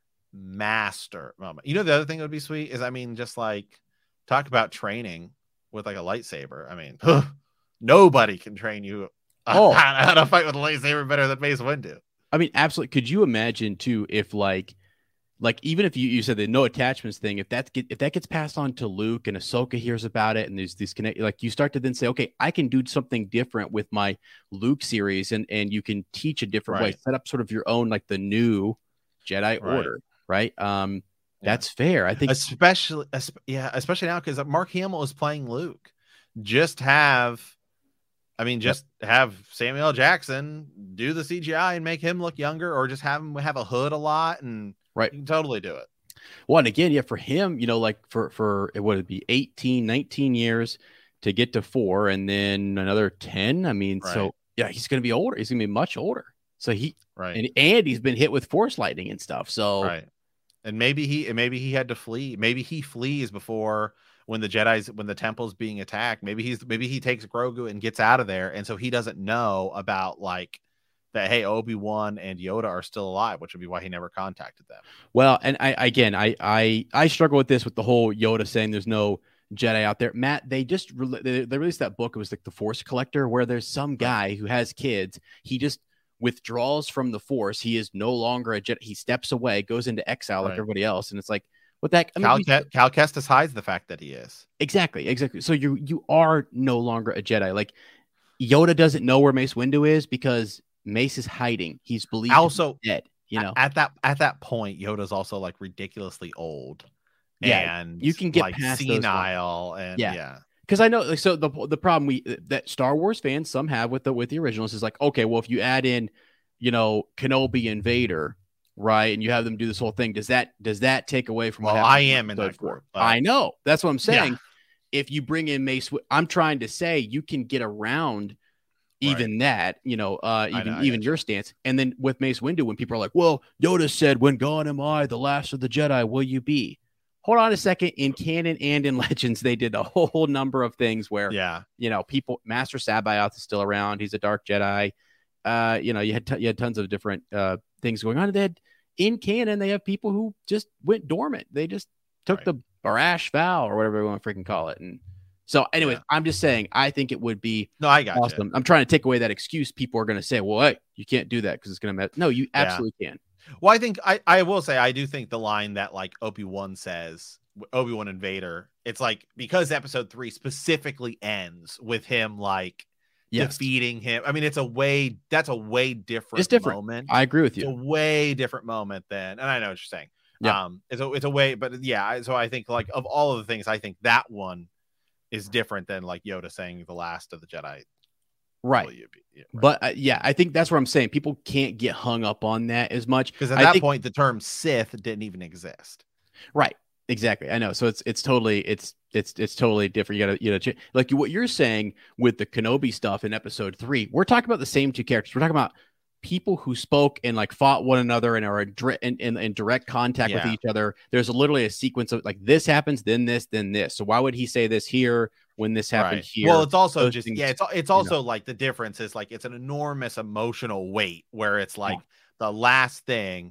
master moment. You know, the other thing that would be sweet is, I mean, just like talk about training with like a lightsaber. I mean, nobody can train you Oh. how to fight with a lightsaber better than Mace Windu. I mean, absolutely. Could you imagine too if like, like even if you, you said the no attachments thing, if that get if that gets passed on to Luke and Ahsoka hears about it and there's these connect, like you start to then say, okay, I can do something different with my Luke series, and and you can teach a different way, Right. set up sort of your own like the new Jedi Right. Order, right? Um, Yeah. that's fair. I think. Especially, es- yeah, especially now because Mark Hamill is playing Luke. Just have, I mean, just have Samuel L. Jackson do the C G I and make him look younger, or just have him have a hood a lot, and Right. you can totally do it. Well, and again, yeah, for him, you know, like for for what would it be eighteen, nineteen years to get to four, and then another ten. I mean, Right. so yeah, he's going to be older. He's going to be much older. So he Right. and and he's been hit with force lightning and stuff. So Right. And maybe he and maybe he had to flee. Maybe he flees before when the Jedi's when the temple's being attacked. Maybe he's maybe he takes Grogu and gets out of there, and so he doesn't know about like that. Hey, Obi-Wan and Yoda are still alive, which would be why he never contacted them. well, and I again, I I I struggle with this with the whole Yoda saying there's no Jedi out there. Matt, they just re- they, they released that book. It was like the Force Collector, where there's some guy who has kids. He just withdraws from the Force. He is no longer a Jedi. He steps away, goes into exile like Right. everybody else, and it's like, what the heck? I mean, Cal, we- Ke- Cal Kestis hides the fact that he is. exactly, exactly. So you you are no longer a Jedi. Like Yoda doesn't know where Mace Windu is because Mace is hiding. He's believed to be Also, dead. You know, at that at that point, Yoda's also like ridiculously old. Yeah, and you can get like past those ones. senile and Yeah. yeah. because I know, like, so the the problem we that Star Wars fans some have with the with the originals is like, okay, well, if you add in, you know, Kenobi and Vader, right, and you have them do this whole thing, does that does that take away from? Well, what happened I in am in episode that four? group, but- I know that's what I'm saying. Yeah. If you bring in Mace, Wi- I'm trying to say you can get around even that, you know, uh, even know, I even get your stance, and then with Mace Windu, when people are like, well, Yoda said, "When gone am I, the last of the Jedi, will you be?" Hold on a second. In canon and in Legends, they did a whole number of things where, Yeah. you know, people, Master Sabaoth is still around. He's a dark Jedi. Uh, you know, you had t- you had tons of different uh things going on. They had, in canon, they have people who just went dormant. They just took Right. the Barash vow or whatever you want to freaking call it. And so, anyways, Yeah. I'm just saying, I think it would be No, I got awesome. I'm trying to take away that excuse. People are going to say, well, hey, you can't do that because it's going to mess. No, you absolutely can. Well, I think I, I will say I do think the line that like Obi-Wan says, Obi-Wan and Vader, it's like because episode three specifically ends with him like Yes, defeating him. I mean, it's a way that's a way different, It's different. moment. I agree with It's a you. way different moment than, and I know what you're saying. Yeah. Um, it's a it's a way, but yeah. I- So I think like of all of the things, I think that one is different than like Yoda saying the last of the Jedi. Right. will you be? Yeah, right. But uh, yeah, I think that's what I'm saying. People can't get hung up on that as much Because at I that think- point, the term Sith didn't even exist. Right. Exactly. I know. So it's it's totally it's it's it's totally different. You gotta you know ch- like what you're saying with the Kenobi stuff in episode three. We're talking about the same two characters. We're talking about people who spoke and like fought one another and are in, dire- in, in, in direct contact Yeah. with each other. There's literally a sequence of like this happens, then this, then this. So why would he say this here when this happened Right. here? Well, it's also Those just things, yeah, it's it's also like the difference is like it's an enormous emotional weight where it's like the last thing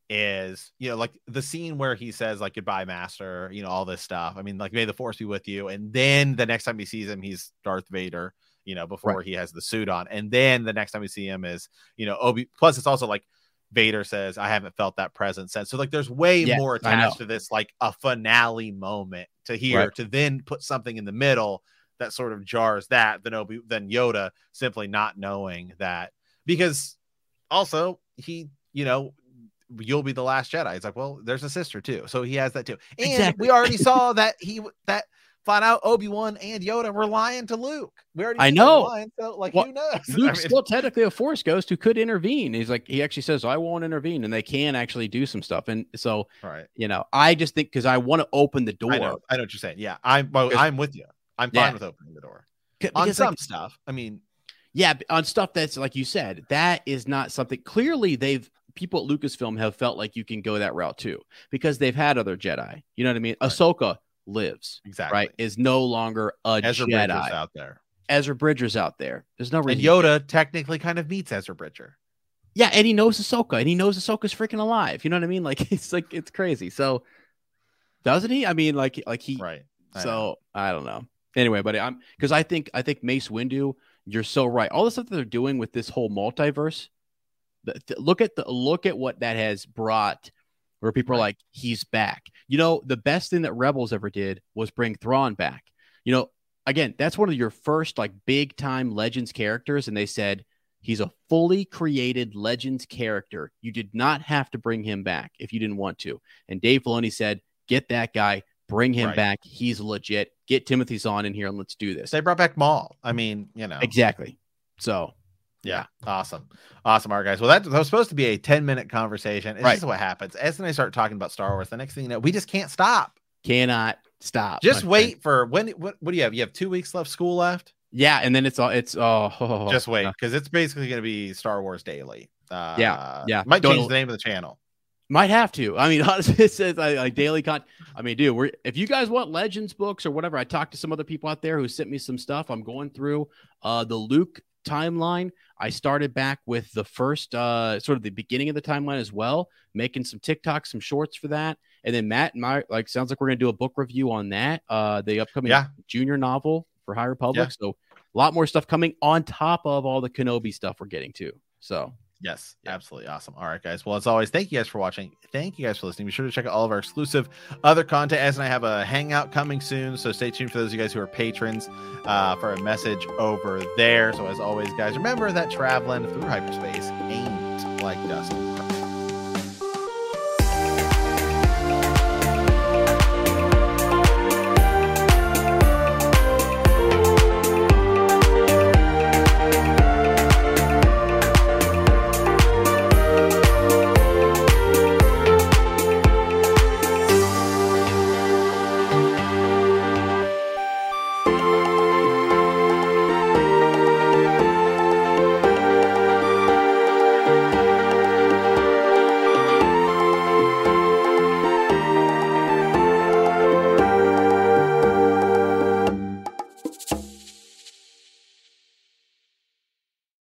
is, you know, like the scene where he says like goodbye master, you know, all this stuff. I mean, like, may the force be with you. And then the next time he sees him, he's Darth Vader, you know, before Right. he has the suit on. And then the next time we see him is, you know, Obi. Plus, it's also like Vader says, I haven't felt that presence since. So like there's way Yes, more I know. attached to this, like a finale moment to here, Right. to then put something in the middle that sort of jars that than Obi than Yoda simply not knowing that. Because also he, you know, you'll be the last Jedi. It's like, well, there's a sister too, so he has that too. And Exactly. we already saw that he that flat out Obi-Wan and Yoda were lying to Luke. We already I knew they were know. lying, so like Well, who knows? Luke's I mean, still technically a Force ghost who could intervene. He's like, he actually says, I won't intervene, and they can actually do some stuff. And so, right. you know, I just think because I want to open the door. I know, I know what you're saying. Yeah, I'm well, 'Cause- I'm with you. I'm fine Yeah. with opening the door. C- On because, some like, stuff. I mean, yeah, b- on stuff that's like you said, that is not something clearly they've people at Lucasfilm have felt like you can go that route too, because they've had other Jedi. You know what I mean? Right. Ahsoka lives, exactly. right? Is no longer a Ezra Jedi. Bridger's out there. Ezra Bridger's out there. There's no And reason. Yoda technically kind of meets Ezra Bridger. Yeah, and he knows Ahsoka, and he knows Ahsoka's freaking alive. You know what I mean? Like it's like it's crazy. So doesn't he? I mean, like like he. Right. I know. So I don't know. Anyway, but I'm because I think I think Mace Windu. You're so right. All the stuff that they're doing with this whole multiverse. The, the- look at the look at what that has brought, where people are Right. like, he's back. You know, the best thing that Rebels ever did was bring Thrawn back. You know, again, that's one of your first like big time Legends characters, and they said he's a fully created Legends character. You did not have to bring him back if you didn't want to. And Dave Filoni said, get that guy, bring him Right. back. He's legit. Get Timothy Zahn in here and let's do this. They brought back Maul. I mean, you know. Exactly. So Yeah. Awesome. Awesome. All right, guys. Well, that, that was supposed to be a ten minute conversation. It's Right. just what happens. As soon as I start talking about Star Wars, the next thing you know, we just can't stop. cannot stop. Just my wait friend. for when, what, what do you have? You have two weeks left, school left? Yeah, and then it's all it's oh Just wait, uh, because it's basically going to be Star Wars Daily. Uh, Yeah, yeah. Might Don't- change the name of the channel. might have to. I mean, honestly, it says like, like daily con. I mean, dude, we're if you guys want Legends books or whatever, I talked to some other people out there who sent me some stuff. I'm going through uh the Luke timeline. I started back with the first uh sort of the beginning of the timeline as well, making some TikToks, some shorts for that. And then Matt and my like sounds like we're gonna do a book review on that. Uh the upcoming Yeah. junior novel for High Republic. So a lot more stuff coming on top of all the Kenobi stuff we're getting to. So Yes, absolutely awesome. All right, guys. Well, as always, thank you guys for watching. Thank you guys for listening. Be sure to check out all of our exclusive other content. Ez and I have a hangout coming soon, so stay tuned for those of you guys who are patrons uh, for a message over there. So as always, guys, remember that traveling through hyperspace ain't like dust.